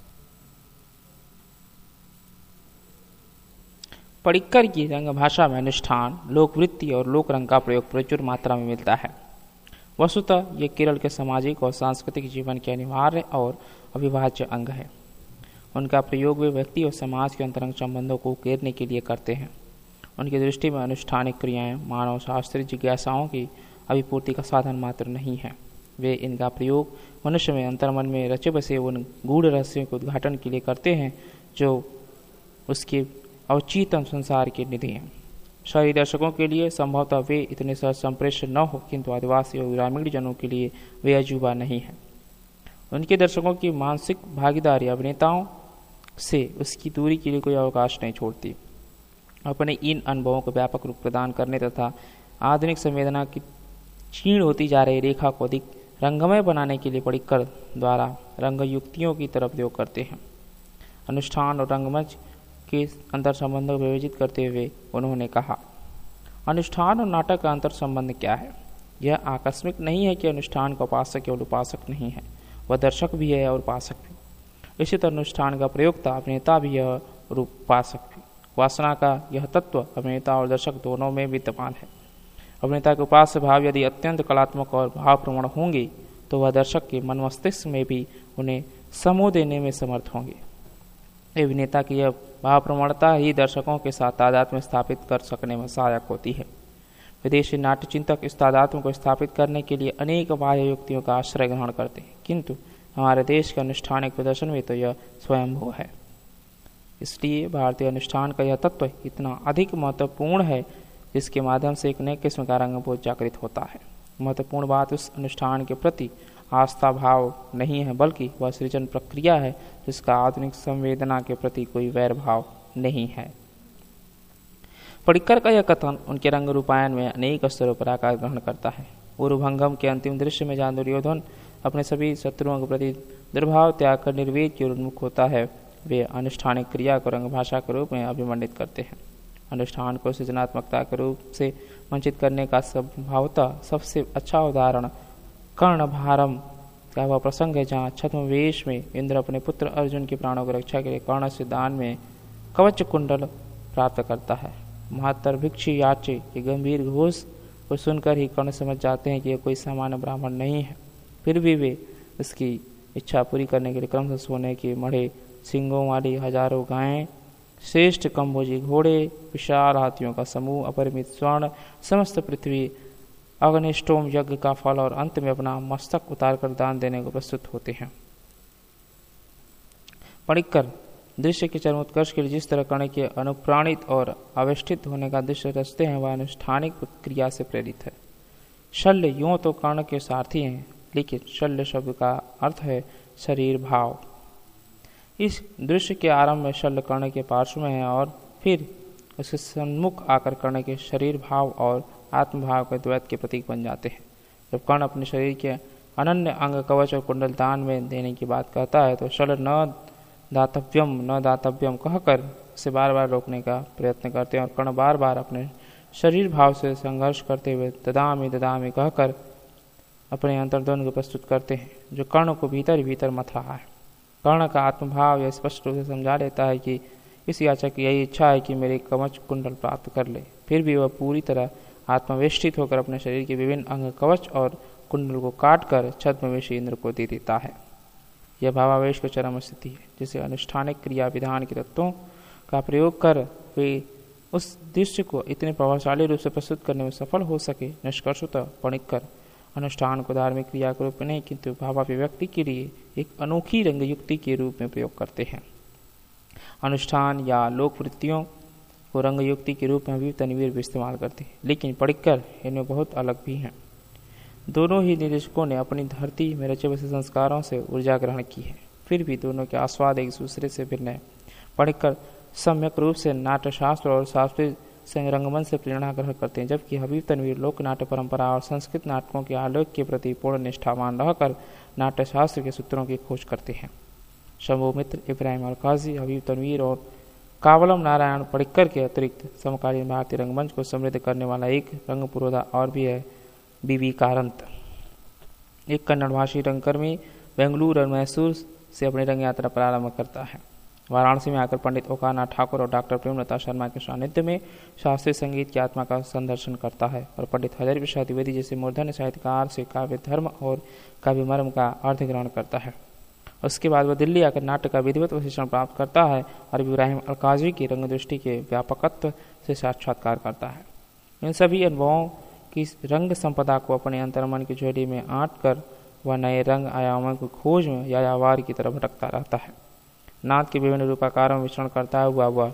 पडिक्कर की रंग भाषा में अनुष्ठान, लोकवृत्ति और लोक रंग का प्रयोग प्रचुर मात्रा में मिलता है। वस्तुतः ये केरल के सामाजिक और सांस्कृतिक जीवन के अनिवार्य और अविभाज्य अंग है। उनका प्रयोग वे व्यक्ति और समाज के अंतरंग संबंधों को उकेरने के लिए करते हैं। उनकी दृष्टि में अनुष्ठानिक क्रियाएं मानव शास्त्रीय जिज्ञासाओं की अभिपूर्ति का साधन मात्र नहीं है। वे इनका प्रयोग मनुष्य में अंतर्मन में रचे बसे उन गूढ़ रहस्यों के उद्घाटन के लिए करते हैं जो उसके अवचेतन संसार की निधि हैं। शहरी दर्शकों के लिए संभवतः वे इतने सहज संप्रेष्य न हो, किंतु आदिवासी और ग्रामीण जनों के लिए वे अजूबा नहीं है। उनके दर्शकों की मानसिक भागीदारी अभिनेताओं से उसकी दूरी के लिए कोई अवकाश नहीं छोड़ती। अपने इन अनुभवों को व्यापक रूप प्रदान करने तथा आधुनिक संवेदना की क्षीण होती जा रही रेखा को अधिक रंगमय बनाने के लिए पडिक्कर द्वारा रंग युक्तियों की तरफ प्रयोग करते हैं। अनुष्ठान और रंगमंच के अंतर संबंधों को विवेचित करते हुए उन्होंने कहा, अनुष्ठान और नाटक का अंतर संबंध क्या है? यह आकस्मिक नहीं है कि अनुष्ठान का उपासक केवल उपासक नहीं है, वह दर्शक भी है और उपासक भी। इसी तरह अनुष्ठान का प्रयोक्ता अभिनेता भी है और उपासक भी। वासना का यह तत्व अभिनेता और दर्शक दोनों में विद्यमान है। अभिनेता के उपास्य भाव यदि अत्यंत कलात्मक और भावप्रवण होंगे तो वह दर्शक के मन मस्तिष्क में भी उन्हें समो देने में समर्थ होंगे। अभिनेता की यह भावप्रवणता ही दर्शकों के साथ तादात्म्य स्थापित कर सकने में सहायक होती है। विदेशी नाट्य चिंतक इस तादात्म्य को स्थापित करने के लिए अनेक बाह्य युक्तियों का आश्रय ग्रहण करते हैं, किंतु हमारे देश के अनुष्ठानिक प्रदर्शन में तो यह स्वयंभू है। इसलिए भारतीय अनुष्ठान का यह तत्व इतना अधिक महत्वपूर्ण है, जिसके माध्यम से एक नए किस्म का रंगबोध जागृत होता है। महत्वपूर्ण बात उस अनुष्ठान के प्रति आस्था भाव नहीं है, बल्कि वह सृजन प्रक्रिया है जिसका आधुनिक संवेदना के प्रति कोई वैर भाव नहीं है। पडिक्कर का यह कथन उनके रंग रूपायन में अनेक स्तरों पर आकार ग्रहण करता है। उरुभंगम के अंतिम दृश्य में जहाँ दुर्योधन अपने सभी शत्रुओं के प्रति दुर्भाव त्याग कर निर्वेद की ओर उन्मुख होता है, वे अनुष्ठानिक क्रिया को रंग भाषा के रूप में अभिमंडित करते हैं। अनुष्ठान को सृजनात्मकता के रूप से वंचित करने का संभवतः सबसे अच्छा उदाहरण कर्णभारम का वह प्रसंग है, जहाँ छद्मवेश में इंद्र अपने पुत्र अर्जुन के प्राणों की रक्षा के लिए कर्ण से दान में कवच कुंडल प्राप्त करता है। महत्तर भिक्षु याचे के गंभीर घोष को सुनकर ही कर्ण समझ जाते हैं कि यह कोई सामान्य ब्राह्मण नहीं है। फिर भी वे उसकी इच्छा पूरी करने के लिए क्रमशः सोने के मढ़े, सिंगों वाली हजारों गायें, श्रेष्ठ कम्बोजी घोड़े, विशाल हाथियों का समूह, अपरिमित स्वर्ण, समस्त पृथ्वी, अग्निष्टोम यज्ञ का फल और अंत में अपना मस्तक उतारकर दान देने को प्रस्तुत होते हैं। पडिक्कर दृश्य के चरमोत्कर्ष के लिए जिस तरह कर्ण के अनुप्राणित और आवेष्टित होने का दृश्य रचते हैं, वह अनुष्ठानिक क्रिया से प्रेरित है। शल्य यूं तो कर्ण के सारथी हैं, लेकिन शल्य शब्द का अर्थ है शरीर भाव। इस दृश्य के आरंभ में शल्य कर्ण के पार्श्व में है और फिर उसके सम्मुख आकर कर्ण के शरीर भाव और आत्मभाव के द्वैत के प्रतीक बन जाते हैं। जब कर्ण अपने शरीर के अनन्य अंग कवच और कुंडल दान में देने की बात कहता है, तो शल्य न दातव्यम कहकर उसे बार बार रोकने का प्रयत्न करते हैं और कर्ण बार बार अपने शरीर भाव से संघर्ष करते हुए ददामी कहकर अपने अंतर्द्वंद को प्रस्तुत करते हैं, जो कर्ण को भीतर ही भीतर मथ रहा है। कर्ण का आत्मभाव यह स्पष्ट रूप से समझा लेता है कि इस याचक की यही इच्छा है कि मेरे कवच कुंडल प्राप्त कर ले। फिर भी वह पूरी तरह आत्मवेष्टित होकर अपने शरीर के विभिन्न अंग कवच और कुंडल को काट कर छद्मवेशी इंद्र को दे देता है। यह भावावेश की चरम स्थिति है, जिसे अनुष्ठानिक क्रिया विधान के तत्वों का प्रयोग कर वे उस दृश्य को इतने प्रभावशाली रूप से प्रस्तुत करने में सफल हो सके। निष्कर्षतः पडिक्कर अनुष्ठान को धार्मिक क्रिया के रूप में नहीं, किंतु भावाभिव्यक्ति के लिए एक अनोखी रंग युक्ति के रूप में प्रयोग करते हैं। अनुष्ठान या लोकवृत्तियों को रंग युक्ति के रूप में भी तनवीर भी इस्तेमाल करते हैं, लेकिन पडिक्कर इनमें बहुत अलग भी हैं। दोनों ही निर्देशकों ने अपनी धरती में रचे बसे संस्कारों से ऊर्जा ग्रहण की है, फिर भी दोनों के आस्वाद एक दूसरे से भिन्न है। पडिक्कर सम्यक रूप से नाट्यशास्त्र और शास्त्रीय रंगमंच से प्रेरणा ग्रहण करते हैं, जबकि हबीब तनवीर लोक नाट्य परंपरा और संस्कृत नाटकों के आलोक के प्रति पूर्ण निष्ठावान रहकर नाट्यशास्त्र के सूत्रों की खोज करते हैं। शंभु मित्र, इब्राहिम अलकाजी, हबीब तनवीर और कावलम नारायण पडिक्कर के अतिरिक्त समकालीन भारतीय रंगमंच को समृद्ध करने वाला एक रंग पुरोधा और भी है, बीवी कारंत। एक कन्नड़ भाषी रंगकर्मी बेंगलुरु और मैसूर से अपनी रंग यात्रा प्रारंभ करता है। वाराणसी में आकर पंडित ओकानाथ ठाकुर और डॉक्टर प्रेमलता शर्मा के सानिध्य में शास्त्रीय संगीत की आत्मा का संदर्शन करता है और पंडित हजारी प्रसाद द्विवेदी जैसे मूर्धन्य साहित्यकार से काव्य धर्म और काव्य मर्म का अर्थ ग्रहण करता है। उसके बाद वह दिल्ली आकर नाट्य का विधिवत प्रशिक्षण प्राप्त करता है और इब्राहिम अलकाजी की रंग दृष्टि के व्यापकत्व से साक्षात्कार करता है। इन सभी अनुभवों की रंग संपदा को अपने अंतर्मन की झोली में आंट कर वह नए रंग आयामों की खोज में यायावार की तरह भटकता रहता है। नाद के विभिन्न रूपाकारों में विचरण करता हुआ वह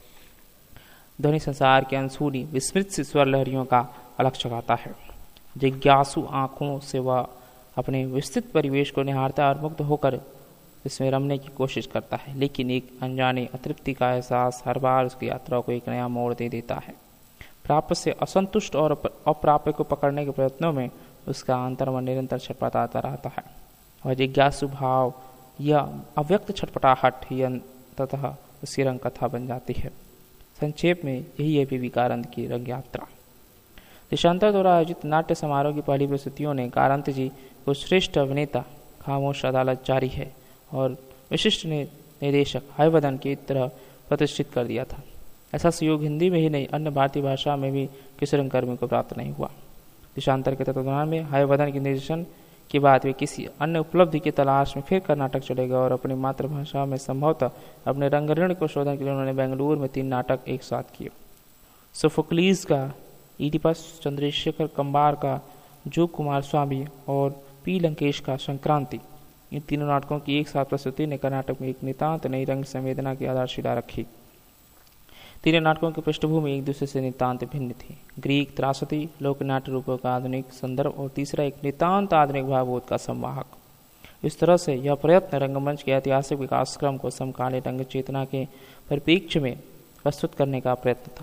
ध्वनि संसार के अनसुनी विस्मृत सी स्वर लहरियों का अलग चगाता है। जिज्ञासु आंखों से वह अपने विस्तृत परिवेश को निहारता और मुग्ध होकर इसमें रमने की कोशिश करता है, लेकिन एक अनजानी अतृप्ति का एहसास हर बार उसकी यात्रा को एक नया मोड़ दे देता है। प्राप्त से असंतुष्ट और अप्राप्य को पकड़ने के प्रयत्नों में उसका अंतर्मन निरंतर छटपटाता रहता है। वह जिज्ञासु भाव या अव्यक्त छटपटाहट ही अंततः उसकी रंग कथा बन जाती है। संक्षेप में यही है बीवी कारंत की रंग यात्रा। देशांतर द्वारा आयोजित नाट्य समारोह की पहली प्रस्तुतियों ने कारंत जी को श्रेष्ठ अभिनेता, खामोश अदालत जारी है और विशिष्ट निर्देशक हयवदन की तरह प्रतिष्ठित कर दिया था। ऐसा सहयोग हिंदी में ही नहीं, अन्य भारतीय भाषा में भी किसी रंगकर्मी को प्राप्त नहीं हुआ। देशांतर के तत्वावधान में हयवदन के निर्देशन के बाद वे किसी अन्य उपलब्धि की तलाश में फिर कर्नाटक चले गए और अपनी मातृभाषा में संभवतः अपने रंग ऋण को शोधन के लिए उन्होंने बेंगलुरु में 3 नाटक एक साथ किए। सोफोक्लीज का ईडिपस, चंद्रशेखर कंबार का जो कुमार स्वामी और पी लंकेश का संक्रांति, इन तीनों नाटकों की एक साथ प्रस्तुति ने कर्नाटक में एक नितांत नई रंग संवेदना की आधारशिला रखी। तीनों नाटकों की पृष्ठभूमि एक दूसरे से नितांत भिन्न थी। ग्रीक त्रासदी लोक नाट्य रूपों का आधुनिक संदर्भ और तीसरा एक नितांत आधुनिक भावबोध का संवाहक। इस तरह से यह प्रयत्न रंगमंच के ऐतिहासिक विकास क्रम को समकालीन रंग चेतना के परिप्रेक्ष्य में प्रस्तुत करने का प्रयत्न था।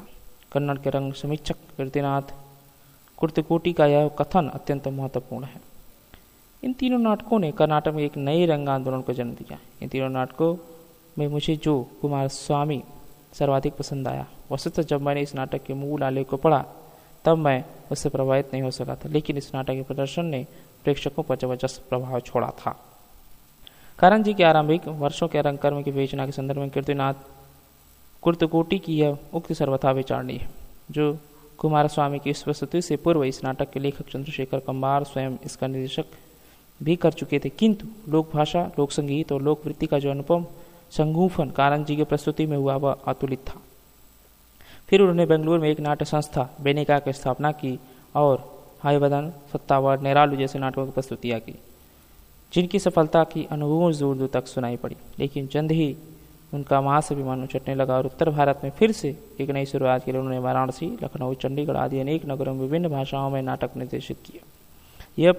कन्नड़ के रंग समीक्षक कीर्तिनाथ कुर्तकोटी का यह कथन अत्यंत महत्वपूर्ण है। इन तीनों नाटकों ने कर्नाटक में एक नए रंग आंदोलन को जन्म दिया। इन तीनों नाटकों में मुझे जो कुमार स्वामी सर्वाधिक पसंद आया। वस्तुतः जब मैंने इस नाटक के मूल आलेख को पढ़ा तब मैं उससे प्रभावित नहीं हो सका था, लेकिन इस नाटक के प्रदर्शन ने प्रेक्षकों पर जबरदस्त प्रभाव छोड़ा था। कारण जी के आरंभिक वर्षों के रंगकर्म की विवेचना के संदर्भ में कीर्तिनाथ कुर्तकोटी की यह उक्ति सर्वथा विचारणीय है, जो कुमार स्वामी की इस प्रस्तुति से पूर्व इस नाटक के लेखक चंद्रशेखर कंबार स्वयं इसका निर्देशक भी कर चुके थे। किंतु लोक भाषा, लोक संगीत और लोकवृत्ति का जो अनुपम संगूफन कारण जी की प्रस्तुति में हुआ वह अतुलित था। फिर उन्होंने बेंगलुरु में एक नाट्य संस्था बेनिका की स्थापना की और हाईवदन, सत्तावर, नेरालू जैसे नाटकों की प्रस्तुतियाँ की, जिनकी सफलता की अनुभवों दूर दूर तक सुनाई पड़ी। लेकिन जल्द ही उनका महास्वाभिमान उछटने लगा और उत्तर भारत में फिर से एक नई शुरुआत के लिए उन्होंने वाराणसी, लखनऊ, चंडीगढ़ आदि अनेक नगरों में विभिन्न भाषाओं में नाटक निर्देशित किए। यह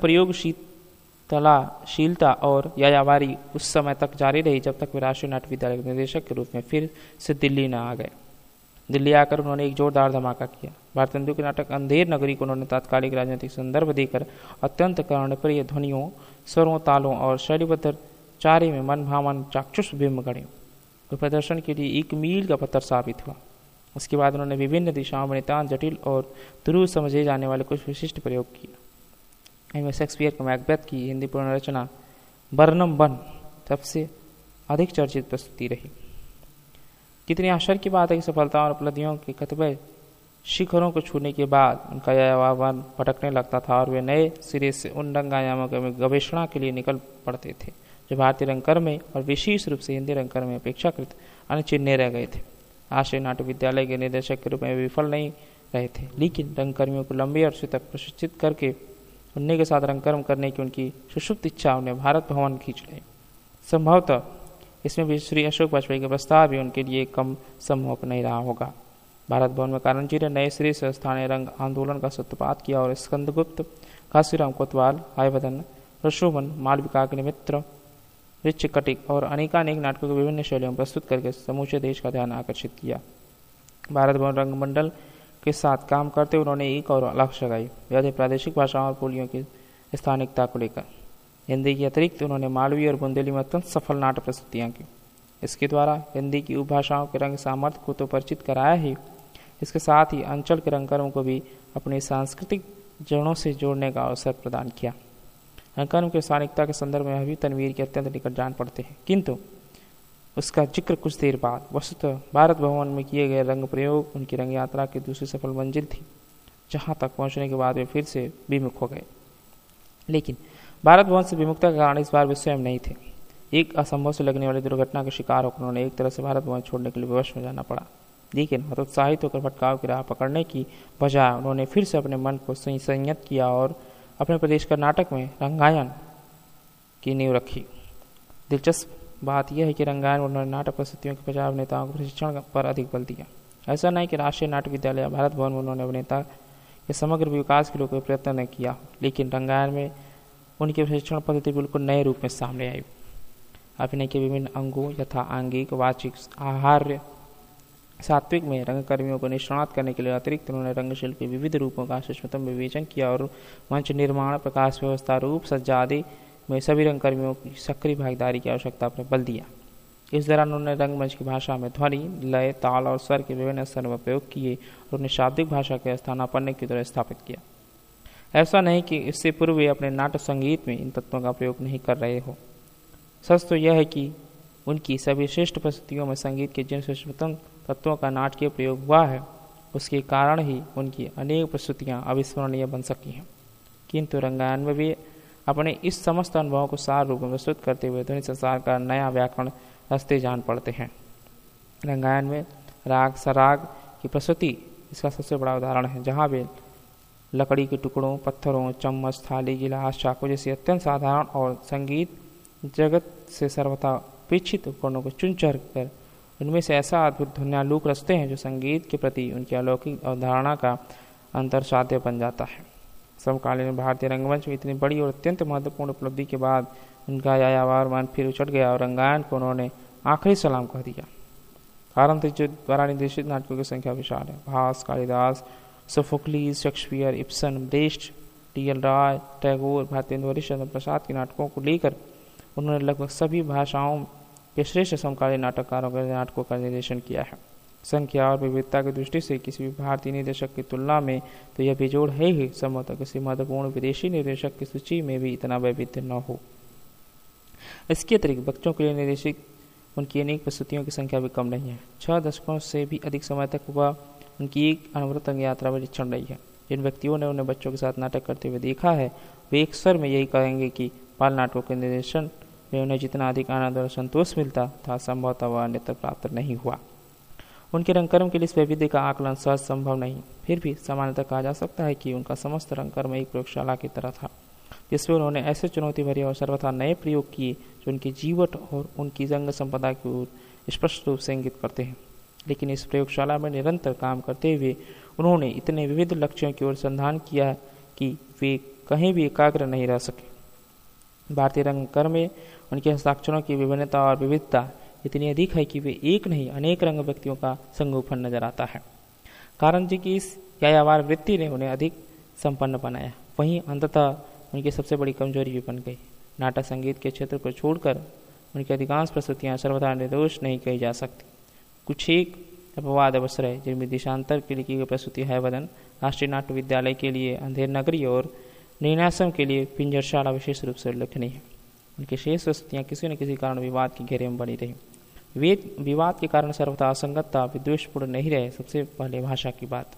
प्रयोगशीलता और यायावारी उस समय तक जारी रही जब तक वे राष्ट्रीय नाट्य विद्यालय के निर्देशक के रूप में फिर से दिल्ली न आ गए। दिल्ली आकर उन्होंने एक जोरदार धमाका किया। भारतेंदु के नाटक अंधेर नगरी को उन्होंने तात्कालिक राजनीतिक संदर्भ देकर अत्यंत कर्णप्रिय ध्वनियों, स्वरों, तालों और शैलीबद्ध चारे में मन भावन चाक्षुष बिंब गढ़े। वे प्रदर्शन के लिए एक मील का पत्थर साबित हुआ। उसके बाद उन्होंने विभिन्न दिशाओं में नितांत जटिल और दुरूह समझे जाने वाले कुछ विशिष्ट प्रयोग किए। इनमें शेक्सपियर के मैकबेथ की हिंदी पुनर्रचना बर्नम बन सबसे अधिक चर्चित प्रस्तुति रही। कितनी आश्चर्य की बात है कि सफलता और उपलब्धियों के कतिपय शिखरों को छूने के बाद उनका यायावान भटकने लगता था और वे नए सिरे से उन रंग आयामों के गवेषणा के लिए निकल पड़ते थे जो भारतीय रंगकर्म में और विशेष रूप से हिंदी रंगकर्म में अपेक्षाकृत अनचिन्ह रह गए थे। राष्ट्रीय नाट्य विद्यालय के निदेशक के रूप में विफल नहीं रहे थे, लेकिन रंगकर्मियों को लंबे अरसे तक प्रशिक्षित करके उन्हीं के साथ रंगकर्म करने की उनकी सुषुप्त इच्छा उन्हें भारत भवन खींच लाई। संभवतः इसमें भी श्री अशोक वाजपेयी का प्रस्ताव भी उनके लिए कम सम्भव नहीं रहा होगा। भारत भवन में कारण जी ने नए सिरे से स्थानीय रंग आंदोलन का सूत्रपात किया और स्कंदगुप्त, काशीराम कोतवाल, हायवदन, रसोमन, मालविकाग्निमित्र, ऋक्षकटिक और अनेकानेक नाटकों को विभिन्न शैलियों में प्रस्तुत करके समूचे देश का ध्यान आकर्षित किया। भारत भवन रंग मंडल के साथ काम करते उन्होंने एक और लक्ष्य लगाई, यदि प्रादेशिक भाषाओं और बोलियों की स्थानिकता को लेकर। हिंदी के अतिरिक्त उन्होंने मालवी और बुंदेली में अत्यंत सफल नाटक प्रस्तुतियाँ की। इसके द्वारा हिंदी की उपभाषाओं के रंग सामर्थ्य को तो परिचित कराया ही, इसके साथ ही अंचल के रंगकर्म को भी अपनी सांस्कृतिक जड़ों से जोड़ने का अवसर प्रदान किया। रंगकर्म की स्थानिकता के संदर्भ में अभी तनवीर के अत्यंत निकट जान पड़ते हैं, किंतु उसका जिक्र कुछ देर बाद। वस्तुतः भारत भवन में किए गए रंग प्रयोग उनकी रंग यात्रा की दूसरी सफल मंजिल थी, जहां तक पहुंचने के बाद वे फिर से विमुख हो गए। लेकिन भारत भवन से विमुखता के कारण इस बार वे स्वयं नहीं थे। एक असंभव से लगने वाली दुर्घटना के शिकार होकर उन्होंने एक तरह से भारत भवन छोड़ने के लिए विवश में जाना पड़ा। लेकिन हतोत्साहित होकर भटकाव की राह पकड़ने की बजाय उन्होंने फिर से अपने मन को संयत किया और अपने प्रदेश कर्नाटक में रंगायन की नींव रखी। दिलचस्प बात यह है कि रंगायन में उन्होंने नाटक प्रस्तुतियों के बजाय अभिनेताओं के प्रशिक्षण पर अधिक बल दिया। ऐसा नहीं कि राष्ट्रीय नाट्य विद्यालय या भारत भवन में उन्होंने अभिनेता के समग्र विकास के लिए कोई प्रयत्न नहीं किया, लेकिन रंगायन में उनकी प्रशिक्षण पद्धति बिल्कुल नए रूप में सामने आई। अभिनय के विभिन्न अंगों यथा आंगिक, वाचिक, आहार्य, सात्विक में रंगकर्मियों को निष्णात करने के लिए अतिरिक्त उन्होंने रंगशिल्प के विविध रूपों का सूक्ष्मतम विवेचन किया और मंच निर्माण, प्रकाश व्यवस्था, रूप सज्जा आदि में सभी रंगकर्मियों की सक्रिय भागीदारी की आवश्यकता पर बल दिया। इस दौरान उन्होंने रंगमंच की भाषा में ध्वनि, लय, ताल और स्वर के विभिन्न स्तरों में प्रयोग किए और उन्हें शाब्दिक भाषा के स्थानापन्न की तरह स्थापित किया। ऐसा नहीं कि इससे पूर्व वे अपने नाट्य संगीत में इन तत्वों का प्रयोग नहीं कर रहे हो। सच तो यह है कि उनकी सभी श्रेष्ठ प्रस्तुतियों में संगीत के जिन सूक्ष्मतम तत्वों का नाटकीय प्रयोग हुआ है, उसके कारण ही उनकी अनेक प्रस्तुतियाँ अविस्मरणीय बन सकी हैं। किंतु रंगायन में भी अपने इस समस्त अनुभवों को सार रूप में प्रस्तुत करते हुए ध्वनि संसार का नया व्याकरण रस्ते जान पड़ते हैं। रंगायन में राग सराग की प्रस्तुति इसका सबसे बड़ा उदाहरण है, जहाँ वे लकड़ी के टुकड़ों, पत्थरों, चम्मच, थाली, गिलास, चाकू जैसी अत्यंत साधारण और संगीत जगत से सर्वथा अपेक्षित उपकरणों को चुन चढ़ कर उनमें से ऐसा अद्भुत ध्वन्यालोक रचते हैं जो संगीत के प्रति उनकी अलौकिक अवधारणा का अंतर्साध्य बन जाता है। समकालीन भारतीय रंगमंच में इतनी बड़ी और अत्यंत महत्वपूर्ण उपलब्धि के बाद उनका यायावर मन फिर उछट गया और रंगायन को उन्होंने आखिरी सलाम कह दिया। कारांत जी द्वारा निर्देशित नाटकों की संख्या विशाल है। Bhasa, Kalidas, Sophocles, Shakespeare, Ibsen, Brecht, T L. Roy, Tagore, Bharatendu Harishchandra Prasad के नाटकों को लेकर उन्होंने लगभग सभी भाषाओं के श्रेष्ठ समकालीन नाटककारों के नाटकों का निर्देशन किया है। संख्या और विविधता की दृष्टि से किसी भी भारतीय निर्देशक की तुलना में तो यह बेजोड़ है ही, संभवतः किसी महत्वपूर्ण विदेशी निर्देशक की सूची में भी इतना वैविध्य न हो। इसके अतिरिक्त बच्चों के लिए निर्देशित उनकी अनेक प्रस्तुतियों की संख्या भी कम नहीं है। 6 दशकों से भी अधिक समय तक वह उनकी एक अनवरत यात्रा पर चल रही है। जिन व्यक्तियों ने उन्हें बच्चों के साथ नाटक करते हुए देखा है वे एक स्वर में यही कहेंगे कि बाल नाटकों के निर्देशन में उन्हें जितना अधिक आनंद और संतोष मिलता था, संभवतः वह अन्यत्र प्राप्त नहीं हुआ। उनके रंगकर्म के लिए इस वैविध्य का आकलन सहज संभव नहीं, फिर भी सामान्यतः कहा जा सकता है कि उनका समस्त रंगकर्म एक प्रयोगशाला की तरह था, जिसमें उन्होंने ऐसे चुनौती भरे और सर्वथा नए प्रयोग किए जो उनकी जीवट और उनकी रंग संपदा की ओर स्पष्ट रूप से इंगित करते हैं। लेकिन इस प्रयोगशाला में निरंतर काम करते हुए उन्होंने इतने विविध लक्ष्यों की ओर संधान किया कि वे कहीं भी एकाग्र नहीं रह सके। भारतीय रंगकर्म में उनके हस्ताक्षरों की विभिन्नता और विविधता इतनी अधिक है कि वे एक नहीं अनेक रंग व्यक्तियों का संगोपन नजर आता है। कारंत जी की इस यायावार वृत्ति ने उन्हें अधिक संपन्न बनाया, वहीं अंततः उनकी सबसे बड़ी कमजोरी भी बन गई। नाटक संगीत के क्षेत्र को छोड़कर उनकी अधिकांश प्रस्तुतियां सर्वथा निर्दोष नहीं कही जा सकती। कुछ एक अपवाद अवसर है जिनमें देशांतर के लिए की गई प्रस्तुति है वदन, राष्ट्रीय नाट्य विद्यालय के लिए अंधेर नगरी और निर्णासम के लिए पिंजरशाला विशेष रूप से उल्लेखनीय है। उनकी शेष प्रस्तुतियां किसी न किसी कारण विवाद के घेरे में बनी रही। विवाद के कारण सर्वथा असंगतता विद्वेषपूर्ण नहीं रहे। सबसे पहले भाषा की बात।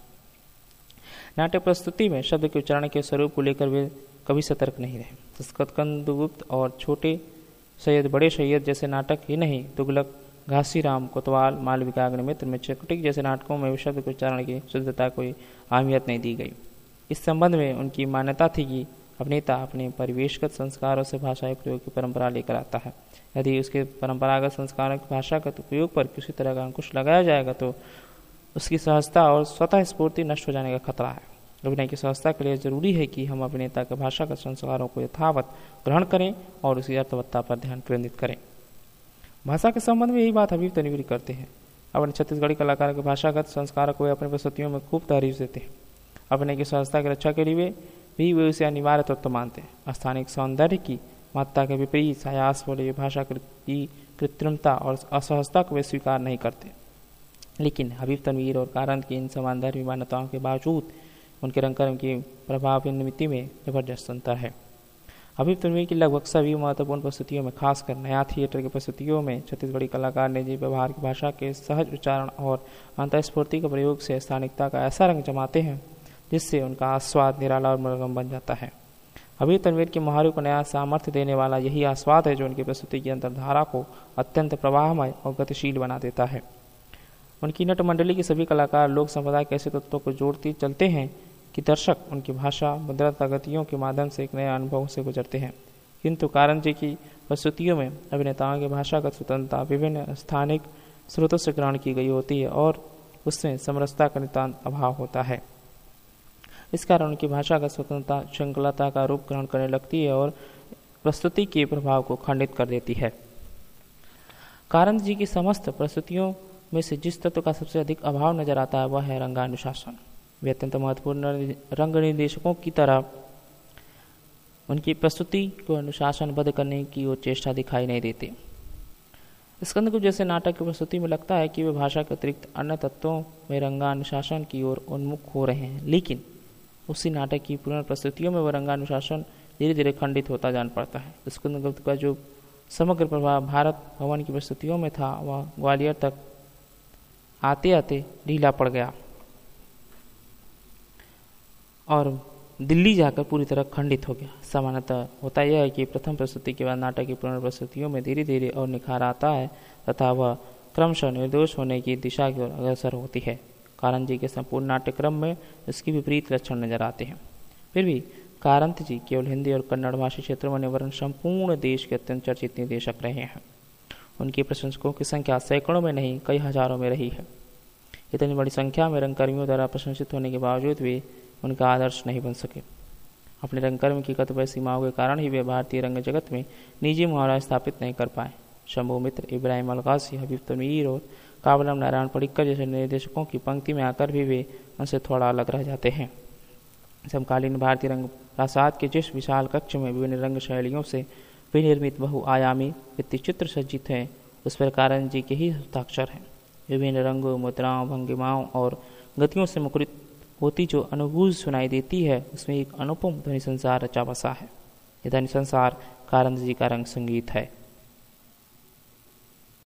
नाट्य प्रस्तुति में शब्द के उच्चारण के स्वरूप को लेकर वे कभी सतर्क नहीं रहे। स्कंदगुप्त और छोटे सैयद बड़े सैयद जैसे नाटक ही नहीं, तुगलक, घासीराम, कोतवाल, मालविका, अग्निमित्र में चकुटिक जैसे नाटकों में शब्द के उच्चारण की शुद्धता कोई अहमियत नहीं दी गई। इस संबंध में उनकी मान्यता थी कि अभिनेता अपने परिवेशगत संस्कारों से भाषाई प्रयोग की परंपरा लेकर आता है। यदि उसके परंपरागत संस्कारों की भाषागत उपयोग पर किसी तरह का अंकुश लगाया जाएगा तो उसकी सहजता और स्वतः स्फूर्ति नष्ट हो जाने का खतरा है। अभिनय की सहजता के लिए जरूरी है कि हम अभिनेता के भाषागत संस्कारों को यथावत ग्रहण करें और उसकी अर्थवत्ता पर ध्यान केंद्रित करें। भाषा के संबंध में यही बात हबीब तनवीर करते हैं। अपने छत्तीसगढ़ी कलाकार के भाषागत संस्कारों को वे अपनी प्रस्तुतियों में खूब तारीफ देते हैं। अभिनय की सहजता की रक्षा के लिए भी वे उसे अनिवार्य तत्व मानते हैं। स्थानिक सौंदर्य की महत्ता के विपरीत आयास वाले भाषा की कृत्रिमता और असहजता को वे स्वीकार नहीं करते। लेकिन हबीब तनवीर और कारंत की इन समानधर्मी मान्यताओं के बावजूद उनके रंगकर्म की प्रभावन्विति में जबरदस्त अंतर है। हबीब तनवीर की लगभग सभी महत्वपूर्ण प्रस्तुतियों में, खासकर नया थिएटर की प्रस्तुतियों में, छत्तीसगढ़ी कलाकार ने जी व्यवहार की भाषा के सहज उच्चारण और अंतःस्फूर्ति के प्रयोग से स्थानिकता का ऐसा रंग जमाते हैं जिससे उनका आस्वाद निराला और मनोरम बन जाता है। हबीब तनवीर की मुहारों को नया सामर्थ्य देने वाला यही आस्वाद है जो उनकी प्रस्तुति की अंतर्धारा को अत्यंत प्रवाहमय और गतिशील बना देता है। उनकी नट मंडली के सभी कलाकार लोक संप्रदाय के ऐसे तत्वों को जोड़ते चलते हैं कि दर्शक उनकी भाषा मुद्रा गतियों के माध्यम से एक नए अनुभव से गुजरते हैं। किंतु कारंत जी की प्रस्तुतियों में अभिनेताओं की भाषागत स्वतंत्रता विभिन्न स्थानिक स्रोतों से ग्रहण की गई होती है और उसमें समरसता का नितांत अभाव होता है। इस कारण उनकी भाषागत स्वतंत्रता श्रृंखलता का रूप ग्रहण करने लगती है और प्रस्तुति के प्रभाव को खंडित कर देती है। कारंत जी की समस्त प्रस्तुतियों में से जिस तत्व का सबसे अधिक अभाव नजर आता है वह है रंगानुशासन। वे अत्यंत महत्वपूर्ण रंग निर्देशकों की तरह उनकी प्रस्तुति को अनुशासनबद्ध करने की ओर चेष्टा दिखाई नहीं देते। स्कंदगुप्त जैसे नाटक की प्रस्तुति में लगता है कि वे भाषा के अतिरिक्त अन्य तत्वों में रंगानुशासन की ओर उन्मुख हो रहे हैं, लेकिन उसी नाटक की पुनः प्रस्तुतियों में वह रंगानुशासन धीरे धीरे खंडित होता जान पड़ता है। स्कंदगुप्त का जो समग्र प्रभाव भारत भवन की प्रस्तुतियों में था वह ग्वालियर तक आते आते ढीला पड़ गया और दिल्ली जाकर पूरी तरह खंडित हो गया। सामान्यतः होता यह है कि प्रथम प्रस्तुति के बाद नाटक की पुनर्प्रस्तुतियों में धीरे धीरे और निखार आता है तथा वह क्रमशः निर्दोष होने की दिशा की ओर अग्रसर होती है। कारंत जी के संपूर्ण नाट्यक्रम में इसकी विपरीत लक्षण नजर आते हैं। फिर भी कारंत जी केवल हिंदी और कन्नड़ भाषी क्षेत्रों में वरन संपूर्ण देश के अत्यंत चर्चित निर्देशक रहे हैं। उनके प्रशंसकों की संख्या सैकड़ों में नहीं कई हजारों में रही है। इतनी बड़ी संख्या में रंगकर्मियों द्वारा प्रशंसित होने के बावजूद वे उनका आदर्श नहीं बन सके। अपने रंगकर्म की कतिपय सीमाओं के कारण ही वे भारतीय रंग जगत में निजी मुहावरा स्थापित नहीं कर पाए। शंभू मित्र, इब्राहिम अलगासी, हबीब तनवीर और कावलम नारायण पडिक्कर जैसे निर्देशकों की पंक्ति में आकर भी वे उनसे थोड़ा अलग रह जाते हैं। समकालीन भारतीय रंग प्रासाद के जिस विशाल कक्ष में विभिन्न रंग शैलियों से विनिर्मित बहुआयामी भित्तिचित्र सज्जित हैं, उस पर कारंत जी के ही हस्ताक्षर हैं। विभिन्न रंगों, मुद्राओं, भंगिमाओं और गतियों से मुखरित होती जो अनुभूति सुनाई देती है, उसमें एक अनुपम ध्वनि संसार रचा बसा है। यह ध्वनि संसार कारंत जी का रंग संगीत है।